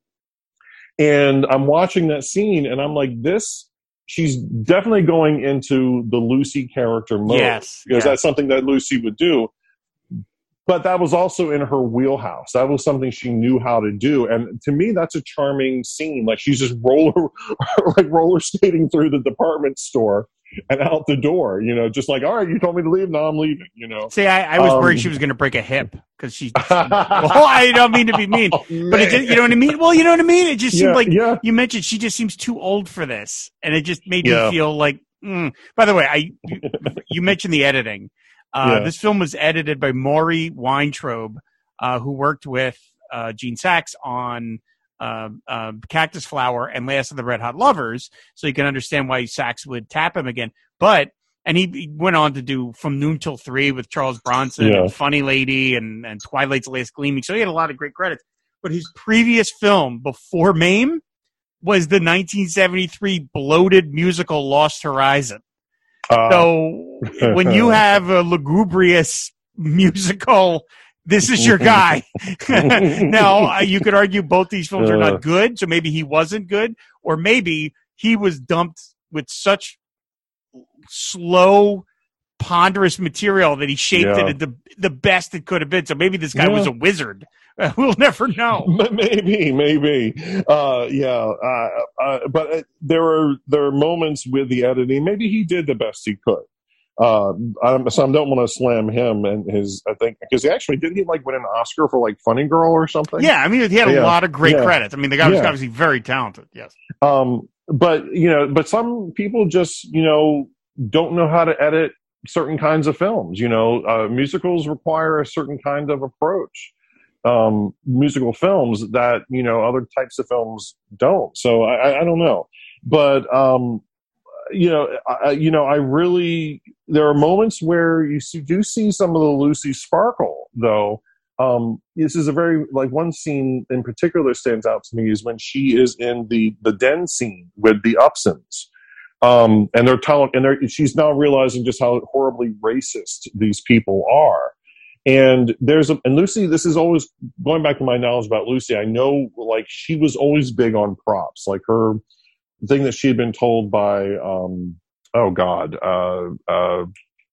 And I'm watching that scene and I'm like, this, she's definitely going into the Lucy character mode. Yes, because yes. that's something that Lucy would do. But that was also in her wheelhouse. That was something she knew how to do. And to me, that's a charming scene. Like she's just roller, like roller skating through the department store and out the door, you know, just like, all right, you told me to leave. Now I'm leaving, you know. See, I, I was um, worried she was going to break a hip because she, well, I don't mean to be mean, oh, but it just, you know what I mean? Well, you know what I mean? It just seemed yeah, like yeah. you mentioned she just seems too old for this. And it just made Yeah. me feel like, mm. By the way, I, you, you mentioned the editing. Uh, Yeah. This film was edited by Maury Weintraub, uh, who worked with uh, Gene Saks on uh, uh, Cactus Flower and Last of the Red Hot Lovers, so you can understand why Saks would tap him again. But and he, he went on to do From Noon Till Three with Charles Bronson Yeah. and Funny Lady and, and Twilight's Last Gleaming. So he had a lot of great credits. But his previous film before Mame was the nineteen seventy-three bloated musical Lost Horizon. Uh, So when you have a lugubrious musical, this is your guy. Now, uh, you could argue both these films are not good, so maybe he wasn't good, or maybe he was dumped with such slow, ponderous material that he shaped Yeah. it into the best it could have been. So maybe this guy Yeah. was a wizard. Uh, we'll never know. Maybe, maybe, uh, yeah. Uh, uh, but uh, there are there are moments with the editing. Maybe he did the best he could. Uh, I, so I don't want to slam him and his. I think because he actually didn't he like win an Oscar for like Funny Girl or something. Yeah, I mean he had a Yeah. lot of great Yeah. credits. I mean the guy was Yeah. obviously very talented. Yes. Um, but you know, but some people just you know don't know how to edit certain kinds of films. You know, uh, musicals require a certain kind of approach. Um, musical films that you know other types of films don't. So I, I, I don't know, but um, you know, I, you know, I really there are moments where you see, do see some of the Lucy sparkle though. Um, this is a very like one scene in particular stands out to me is when she is in the the den scene with the Upsons. Um, and they're telling, and they're, she's now realizing just how horribly racist these people are. And there's a, and Lucy, this is always going back to my knowledge about Lucy. I know like she was always big on props, like her thing that she had been told by, um, oh God, uh, uh,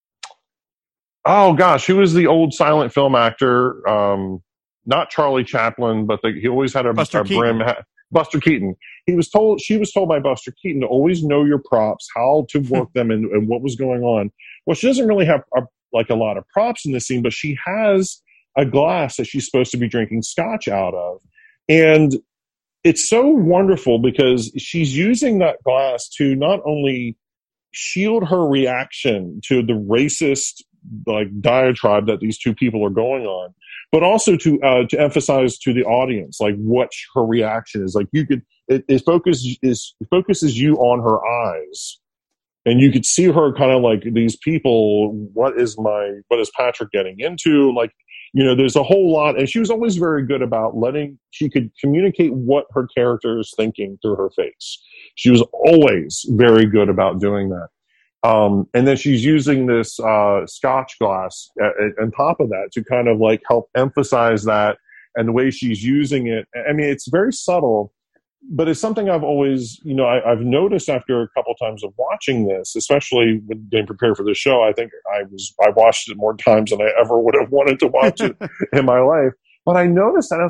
oh gosh, who was the old silent film actor? Um, not Charlie Chaplin, but the, he always had a, Buster a Keaton. brim hat. Buster Keaton. He was told, she was told by Buster Keaton to always know your props, how to work them, and, and what was going on. Well, she doesn't really have a, like a lot of props in this scene, but she has a glass that she's supposed to be drinking scotch out of. And it's so wonderful because she's using that glass to not only shield her reaction to the racist like diatribe that these two people are going on, but also to uh, to emphasize to the audience like what her reaction is. Like you could it, it focus is it focuses you on her eyes, and you could see her kind of like these people. What is my what is Patrick getting into? Like you know, there's a whole lot, and she was always very good about letting she could communicate what her character is thinking through her face. She was always very good about doing that. Um, and then she's using this uh, scotch glass at, at, on top of that to kind of like help emphasize that, and the way she's using it. I mean, it's very subtle, but it's something I've always, you know, I, I've noticed after a couple times of watching this, especially when getting prepared for the show. I think I was I watched it more times than I ever would have wanted to watch it in my life. But I noticed that I was like,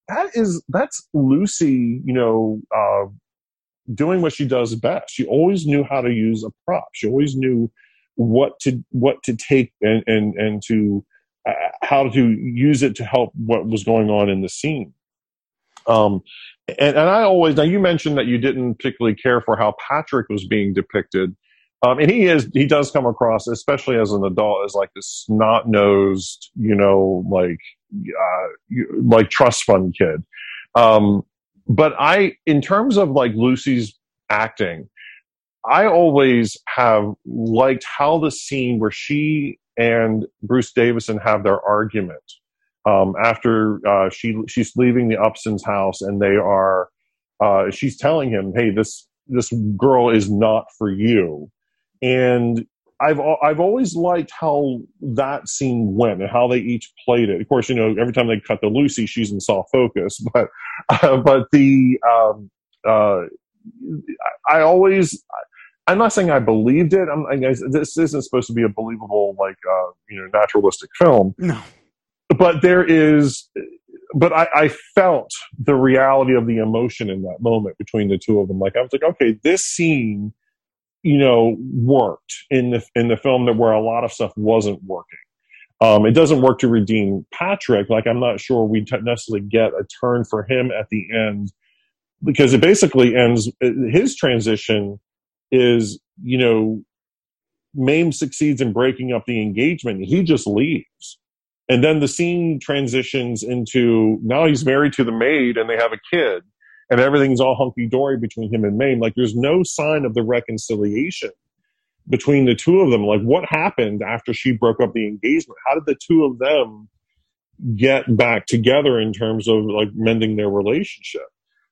that is that's Lucy, you know, uh, doing what she does best. She always knew how to use a prop. She always knew what to what to take and and and to uh, how to use it to help what was going on in the scene. Um, and, and I always, now you mentioned that you didn't particularly care for how Patrick was being depicted. Um, and he is, he does come across, especially as an adult, as like this snot-nosed, you know, like, uh, like trust fund kid. Um, but I, in terms of like Lucy's acting, I always have liked how the scene where she and Bruce Davison have their argument, um, after uh, she she's leaving the Upsons' house, and they are, uh, she's telling him, "Hey, this this girl is not for you," and I've I've always liked how that scene went and how they each played it. Of course, you know, every time they cut to Lucy, she's in soft focus, but uh, but the um, uh, I always. I'm not saying I believed it. I'm, I guess this isn't supposed to be a believable, like, uh, you know, naturalistic film. No. But there is, but I, I felt the reality of the emotion in that moment between the two of them. Like, I was like, okay, this scene, you know, worked in the in the film that where a lot of stuff wasn't working. Um, it doesn't work to redeem Patrick. Like, I'm not sure we t- necessarily get a turn for him at the end, because it basically ends his transition. Is, you know, Mame succeeds in breaking up the engagement. He just leaves. And then the scene transitions into, now he's married to the maid and they have a kid and everything's all hunky-dory between him and Mame. Like, there's no sign of the reconciliation between the two of them. Like, what happened after she broke up the engagement? How did the two of them get back together in terms of, like, mending their relationship?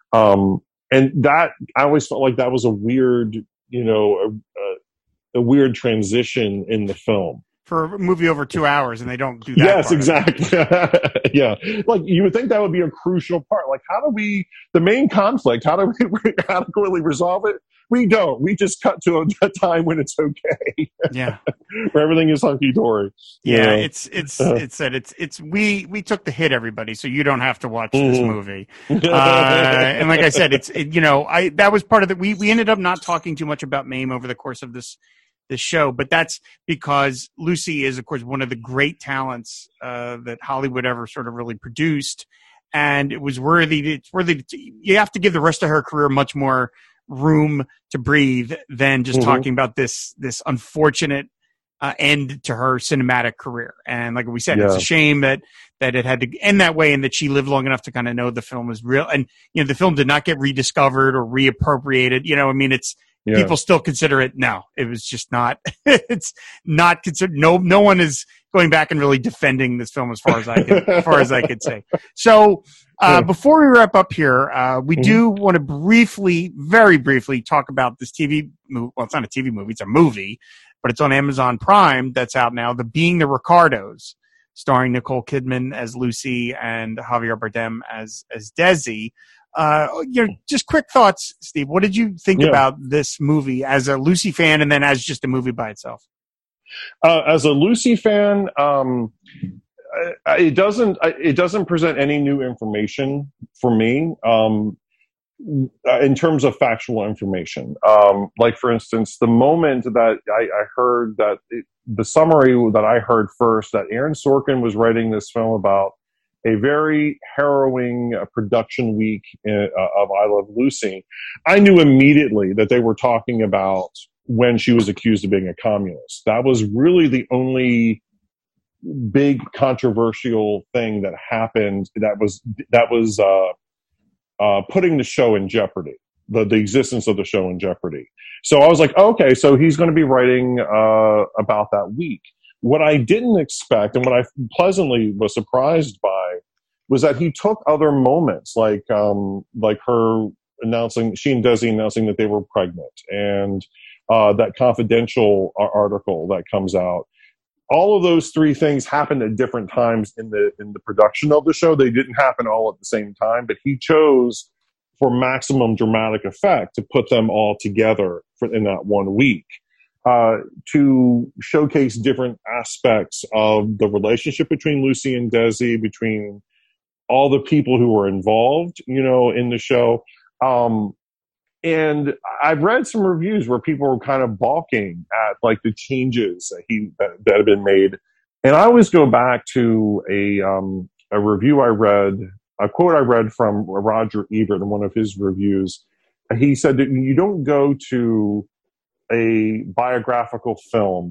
Um, and that, I always felt like that was a weird, you know, a, a, a weird transition in the film. For a movie over two hours, and they don't do that. Yes, exactly. Yeah. Like, you would think that would be a crucial part. Like, how do we, the main conflict, how do we adequately resolve it? We don't. We just cut to a, a time when it's okay. Yeah. Where everything is hunky-dory. Yeah, know? it's it's uh, it's said it's it's we we took the hit, everybody, so you don't have to watch mm-hmm. this movie. Uh, and like I said, it's it, you know I that was part of the we we ended up not talking too much about Mame over the course of this this show, but that's because Lucy is, of course, one of the great talents uh, that Hollywood ever sort of really produced, and it was worthy. To, it's worthy. To, you have to give the rest of her career much more room to breathe than just mm-hmm. talking about this this unfortunate uh, end to her cinematic career. And like we said, yeah. it's a shame that that it had to end that way, and that she lived long enough to kind of know the film was real. And you know, the film did not get rediscovered or reappropriated. You know, I mean, it's yeah. people still consider it. No, it was just not. It's not considered. No, no one is going back and really defending this film as far as I can, as far as I could say. So. Uh, before we wrap up here, uh, we mm-hmm. do want to briefly, very briefly, talk about this T V movie. Well, it's not a T V movie; it's a movie, but it's on Amazon Prime. That's out now. The Being the Ricardos, starring Nicole Kidman as Lucy and Javier Bardem as as Desi. Uh, you know, just quick thoughts, Steve. What did you think yeah. about this movie as a Lucy fan, and then as just a movie by itself? Uh, as a Lucy fan. Um It doesn't. It doesn't present any new information for me, um, in terms of factual information. Um, like, for instance, the moment that I, I heard that it, the summary that I heard first, that Aaron Sorkin was writing this film about a very harrowing uh, production week in, uh, of I Love Lucy, I knew immediately that they were talking about when she was accused of being a communist. That was really the only big controversial thing that happened that was that was uh, uh, putting the show in jeopardy, the, the existence of the show in jeopardy. So I was like, okay, so he's going to be writing uh, about that week. What I didn't expect, and what I pleasantly was surprised by, was that he took other moments, like um, like her announcing, she and Desi announcing that they were pregnant, and uh, that confidential article that comes out. All of those three things happened at different times in the in the production of the show. They didn't happen all at the same time, but he chose, for maximum dramatic effect, to put them all together for, in that one week, uh, to showcase different aspects of the relationship between Lucy and Desi, between all the people who were involved, you know, in the show. Um, and I've read some reviews where people were kind of balking at like the changes that he that, that have been made. And I always go back to a um, a review I read, a quote I read from Roger Ebert in one of his reviews. He said that you don't go to a biographical film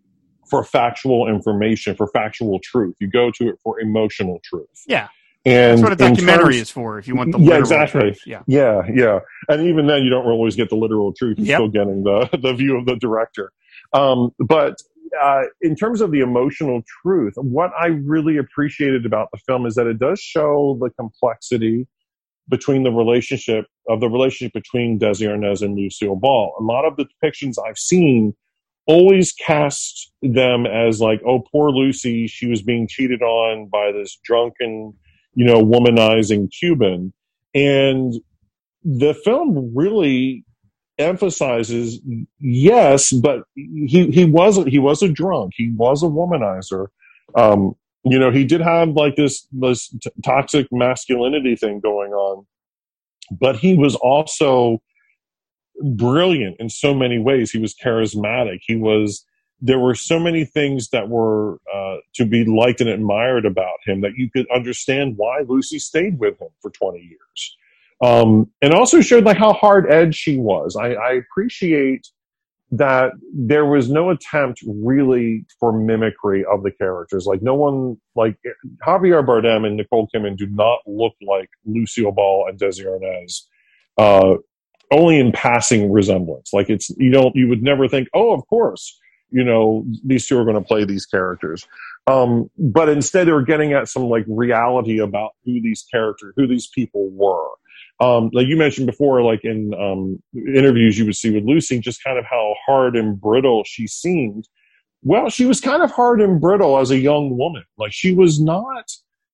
for factual information, for factual truth. You go to it for emotional truth. Yeah. And that's what a documentary terms, is for, if you want the yeah, literal exactly. truth. Yeah, yeah, yeah. And even then, you don't always get the literal truth. You're yep. still getting the, the view of the director. Um, but uh, in terms of the emotional truth, what I really appreciated about the film is that it does show the complexity between the relationship of the relationship between Desi Arnaz and Lucille Ball. A lot of the depictions I've seen always cast them as like, oh, poor Lucy, she was being cheated on by this drunken, you know, womanizing Cuban. And the film really emphasizes, yes, but he, he wasn't, he was a drunk. He was a womanizer. Um, you know, he did have like this, this t- toxic masculinity thing going on, but he was also brilliant in so many ways. He was charismatic. He was, there were so many things that were uh, to be liked and admired about him that you could understand why Lucy stayed with him for twenty years. Um, and also showed like how hard edged she was. I, I appreciate that there was no attempt really for mimicry of the characters. Like no one, like Javier Bardem and Nicole Kidman do not look like Lucille Ball and Desi Arnaz. Uh, only in passing resemblance. Like it's, you don't, you would never think, oh, of course, you know, these two are going to play these characters. Um, but instead they were getting at some like reality about who these characters, who these people were. Um, like you mentioned before, like in um, interviews you would see with Lucy, just kind of how hard and brittle she seemed. Well, she was kind of hard and brittle as a young woman. Like she was not,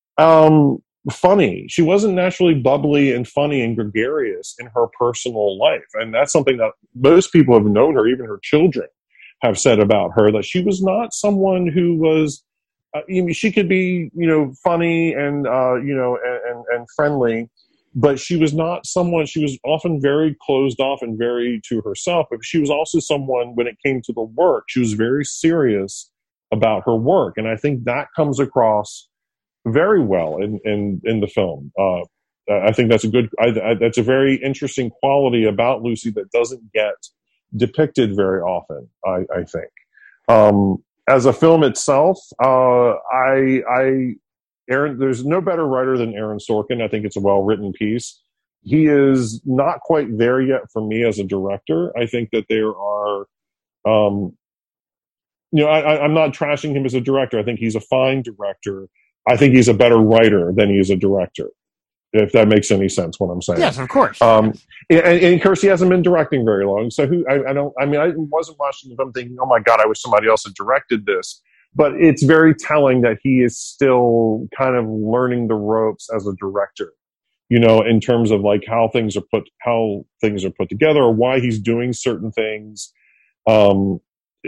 um, funny. She wasn't naturally bubbly and funny and gregarious in her personal life. And that's something that most people have known her, even her children have said about her, that she was not someone who was, uh, I mean, she could be, you know, funny and, uh, you know, and, and, and friendly, but she was not someone, she was often very closed off and very to herself. But she was also someone, when it came to the work, she was very serious about her work. And I think that comes across very well in, in, in the film. Uh, I think that's a good, I, I, that's a very interesting quality about Lucy that doesn't get depicted very often, I, I think. Um, as a film itself, uh, I, I, Aaron, there's no better writer than Aaron Sorkin. I think it's a well-written piece. He is not quite there yet for me as a director. I think that there are, um, you know, I, I'm not trashing him as a director. I think he's a fine director. I think he's a better writer than he is a director, if that makes any sense, what I'm saying. Yes, of course. Um, and, and of course, he hasn't been directing very long. So who, I, I don't, I mean, I wasn't watching the film thinking, oh my God, I wish somebody else had directed this. But it's very telling that he is still kind of learning the ropes as a director, you know, in terms of like how things are put, how things are put together, or why he's doing certain things. Um,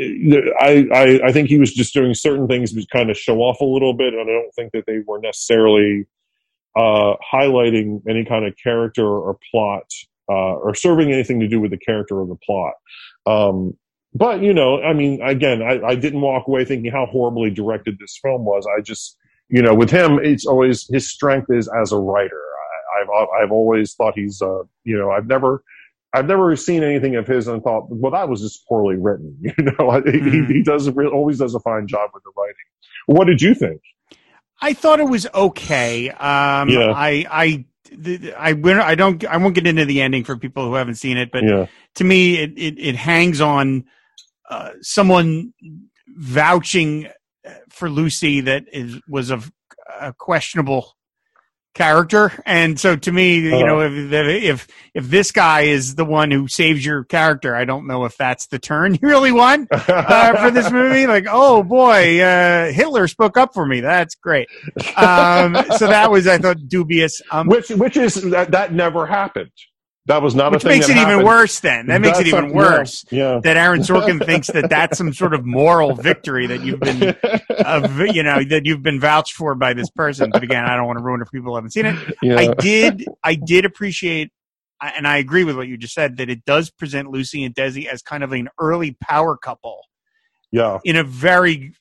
I, I, I think he was just doing certain things to kind of show off a little bit, and I don't think that they were necessarily uh, highlighting any kind of character or plot, uh, or serving anything to do with the character or the plot. Um, but, you know, I mean, again, I, I didn't walk away thinking how horribly directed this film was. I just, you know, with him, it's always, his strength is as a writer. I, I've, I've always thought he's, uh, you know, I've never, I've never seen anything of his and thought, well, that was just poorly written. You know, mm. he, he does always does a fine job with the writing. What did you think? I thought it was okay. Um, yeah. I, I, I, I don't, I won't get into the ending for people who haven't seen it, but yeah. to me, it, it, it hangs on uh, someone vouching for Lucy that is was of a questionable character, and so to me, you uh, know, if, if if this guy is the one who saves your character, I don't know if that's the turn you really want uh, for this movie. Like, oh boy, uh, Hitler spoke up for me. That's great. Um, so that was, I thought, dubious. Um, which which is that, that never happened. That was not Which a thing makes that it happened. even worse then. That makes That's it even a- worse. Yeah. yeah. That Aaron Sorkin thinks that that's some sort of moral victory that you've been, uh, you know, that you've been vouched for by this person. But again, I don't want to ruin it for people who haven't seen it. Yeah. I did, I did appreciate, and I agree with what you just said, that it does present Lucy and Desi as kind of an early power couple. Yeah. In a very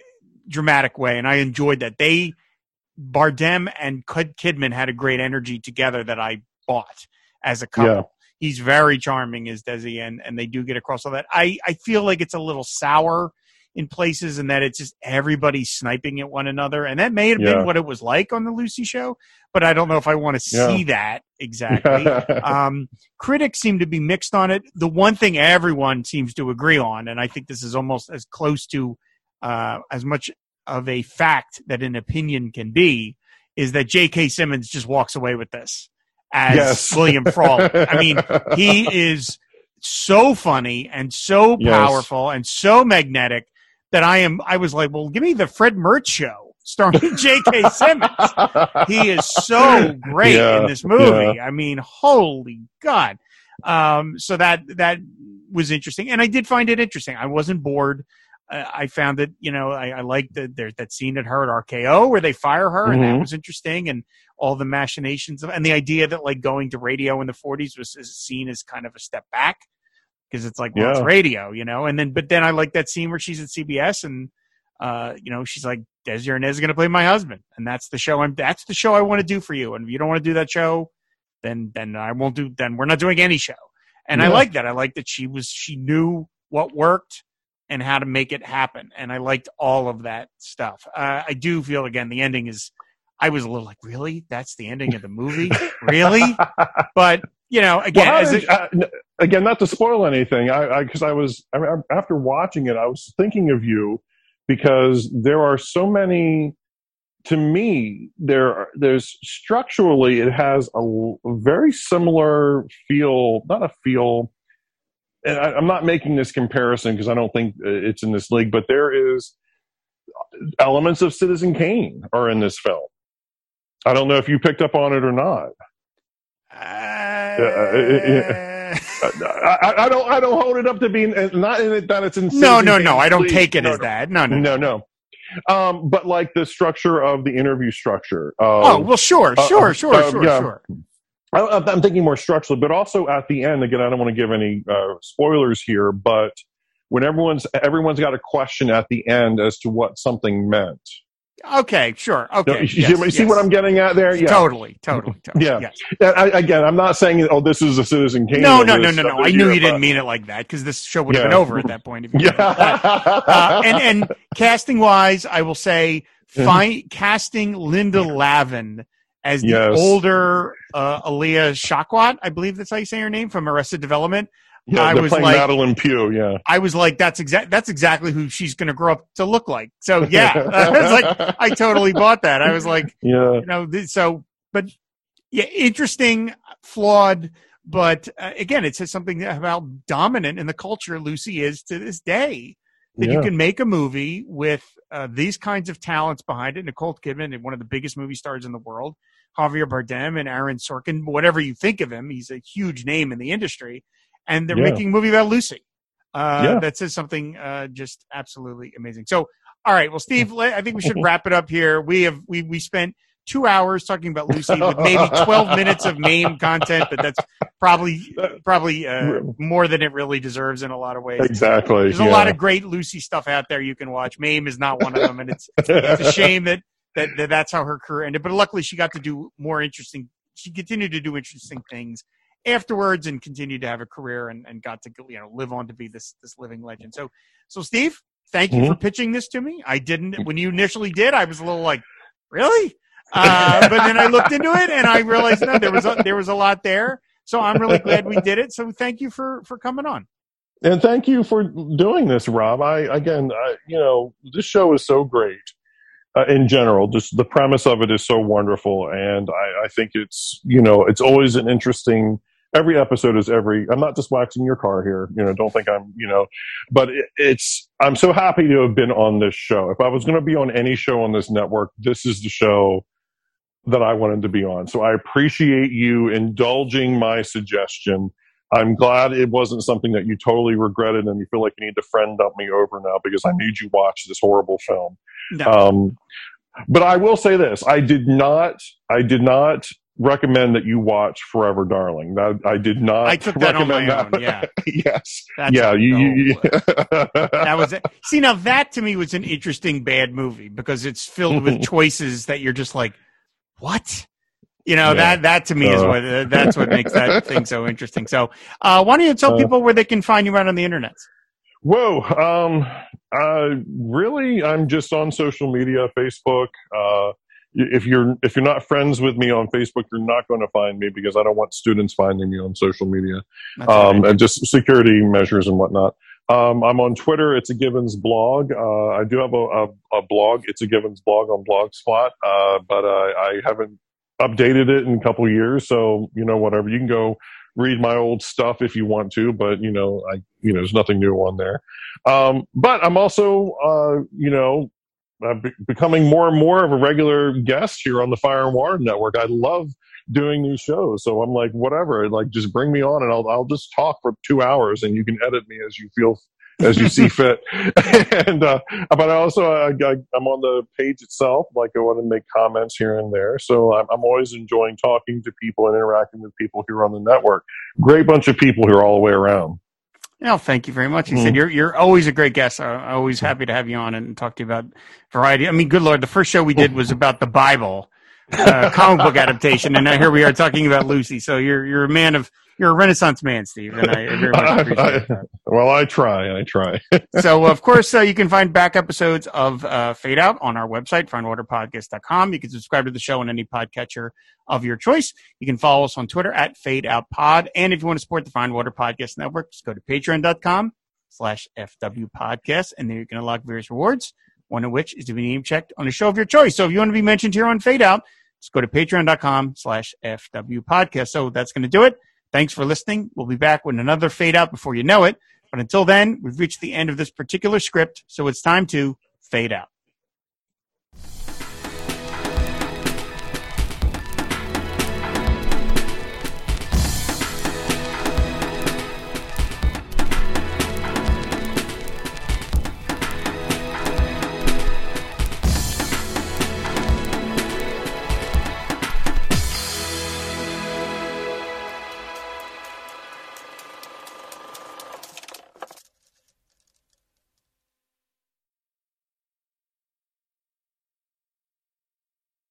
dramatic way. And I enjoyed that. They, Bardem and Kidman had a great energy together that I bought as a couple. Yeah. He's very charming as Desi, and, and they do get across all that. I, I feel like it's a little sour in places, and that it's just everybody sniping at one another. And that may have Yeah. been what it was like on the Lucy show, but I don't know if I want to Yeah. see that exactly. um, critics seem to be mixed on it. The one thing everyone seems to agree on, and I think this is almost as close to uh, as much of a fact that an opinion can be, is that J K. Simmons just walks away with this as Yes. William Frawley. I mean, he is so funny and so Yes. powerful and so magnetic that I am. I was like, well, give me the Fred Mertz show starring J K. Simmons. He is so great Yeah, in this movie. yeah. I mean, holy God. Um, so that that was interesting, and I did find it interesting. I wasn't bored. Uh, I found it, you know, I, I liked the, there's that scene at her at R K O where they fire her, and that Mhm. was interesting, and all the machinations of, and the idea that like going to radio in the forties was is seen as kind of a step back because it's like, well, it's Yeah. radio, you know, and then but then I like that scene where she's at C B S and uh, you know, she's like, Desi Arnaz is going to play my husband, and that's the show I'm that's the show I want to do for you, and if you don't want to do that show, then then I won't do. Then we're not doing any show, and I Yeah. like that. I like that she was she knew what worked and how to make it happen. And I liked all of that stuff. Uh, I do feel, again, the ending is, I was a little like, really? That's the ending of the movie? Really? But, you know, again, Well, how as did- it, uh, n- again, not to spoil anything, I because I, I was I, I- after watching it, I was thinking of you because there are so many. To me, there are, there's structurally it has a, l- very similar feel, not a feel. And I, I'm not making this comparison because I don't think it's in this league, but there is elements of Citizen Kane are in this film. I don't know if you picked up on it or not. uh, I, I, I don't. I don't hold it up to being not in it that it's in. no, Citizen no, no. Kane's I don't league. take it no, as no. that. No, no, No, no. Um, but like the structure of the interview structure. Of, Oh, well, sure, uh, sure, uh, sure, uh, sure, yeah. sure. I, I'm thinking more structurally, but also at the end. Again, I don't want to give any uh, spoilers here, but when everyone's everyone's got a question at the end as to what something meant. Okay, sure. You, know, Okay. you yes, see, you see yes. what I'm getting at there? Yeah. Totally, totally, totally. Yeah. Yes. And I, again, I'm not saying, oh, this is a Citizen Kane. No, or no, no, this no, no. stuff I is knew here, you didn't but- mean it like that because this show would have Yeah. been over at that point. If you Yeah. did that. uh, and and casting wise, I will say, fi- casting Linda Lavin as the Yes. older uh, Aaliyah Shawkat, I believe that's how you say her name, from Arrested Development. Yeah, I they're was playing like- Madeline Pugh. Yeah. I was like, that's exact. That's exactly who she's going to grow up to look like. So yeah, I was like, I totally bought that. I was like, Yeah. you know, th- so, but yeah, interesting, flawed, but uh, again, it says something about dominant in the culture Lucy is to this day. That Yeah. you can make a movie with uh, these kinds of talents behind it. Nicole Kidman, one of the biggest movie stars in the world, Javier Bardem and Aaron Sorkin, whatever you think of him, he's a huge name in the industry. And they're Yeah. making a movie about Lucy. Uh, Yeah. That says something uh, just absolutely amazing. So, all right. Well, Steve, let- I think we should wrap it up here. We have we we spent two hours talking about Lucy with maybe twelve minutes of MAME content, but that's probably probably uh, more than it really deserves in a lot of ways. Exactly. There's a yeah. lot of great Lucy stuff out there you can watch. MAME is not one of them, and it's it's a shame that, that that that's how her career ended. But luckily, she got to do more interesting. She continued to do interesting things afterwards, and continued to have a career, and, and got to you know live on to be this this living legend. So, so Steve, thank you Mhm. for pitching this to me. I didn't when you initially did. I was a little like, really, uh, but then I looked into it and I realized no, there was a, there was a lot there. So I'm really glad we did it. So thank you for for coming on. And thank you for doing this, Rob. I again, I, you know, this show is so great uh, in general. Just the premise of it is so wonderful, and I, I think it's you know it's always an interesting. Every episode is every. I'm not just waxing your car here. You know, don't think I'm. You know, but it, it's. I'm so happy to have been on this show. If I was going to be on any show on this network, this is the show that I wanted to be on. So I appreciate you indulging my suggestion. I'm glad it wasn't something that you totally regretted and you feel like you need to friend up me over now because I made you watch this horrible film. No. Um, but I will say this: I did not, I did not recommend that you watch Forever Darling. That I did not. I took that on my that. own. Yeah. Yes. That's yeah. A, you, no, you, that was it. See, now that to me was an interesting bad movie because it's filled with choices that you're just like, what? You know, yeah. that, that to me uh, is what, uh, that's what makes that thing so interesting. So, uh, why don't you tell uh, people where they can find you out on the internet? Whoa. Um, uh, really, I'm just on social media, Facebook. Uh, if you're, if you're not friends with me on Facebook, you're not going to find me because I don't want students finding me on social media. Um, and just security measures and whatnot. Um, I'm on Twitter. It's a Givens blog. Uh, I do have a, a, a blog. It's a Givens blog on Blogspot. Uh, but, uh, I haven't updated it in a couple of years. So, you know, whatever, you can go read my old stuff if you want to, but you know, I, you know, there's nothing new on there. Um, but I'm also, uh, you know, uh, be- becoming more and more of a regular guest here on the Fire and Water Network. I love doing these shows. So I'm like, whatever, like just bring me on and I'll, I'll just talk for two hours and you can edit me as you feel, as you see fit. And, uh, but I also, I, I, I'm on the page itself. Like I want to make comments here and there. So I'm, I'm always enjoying talking to people and interacting with people here on the network. Great bunch of people here all the way around. No, thank you very much. You mm. said you're you're always a great guest. I'm always happy to have you on and talk to you about variety. I mean, good Lord, the first show we did was about the Bible, uh, comic book adaptation, and now here we are talking about Lucy. So you're you're a man of you're a Renaissance man, Steve, and I very much appreciate I, I, that. Well, I try, I try. So, of course, uh, you can find back episodes of uh, Fade Out on our website, fire and water podcast dot com. You can subscribe to the show on any podcatcher of your choice. You can follow us on Twitter at Fade Out Pod. And if you want to support the Fire and Water Podcast Network, just go to patreon dot com slash F W podcast. And there you can unlock various rewards, one of which is to be name checked on a show of your choice. So if you want to be mentioned here on Fade Out, just go to patreon dot com slash F W podcast. So that's going to do it. Thanks for listening. We'll be back with another Fade Out before you know it. But until then, we've reached the end of this particular script, so it's time to fade out.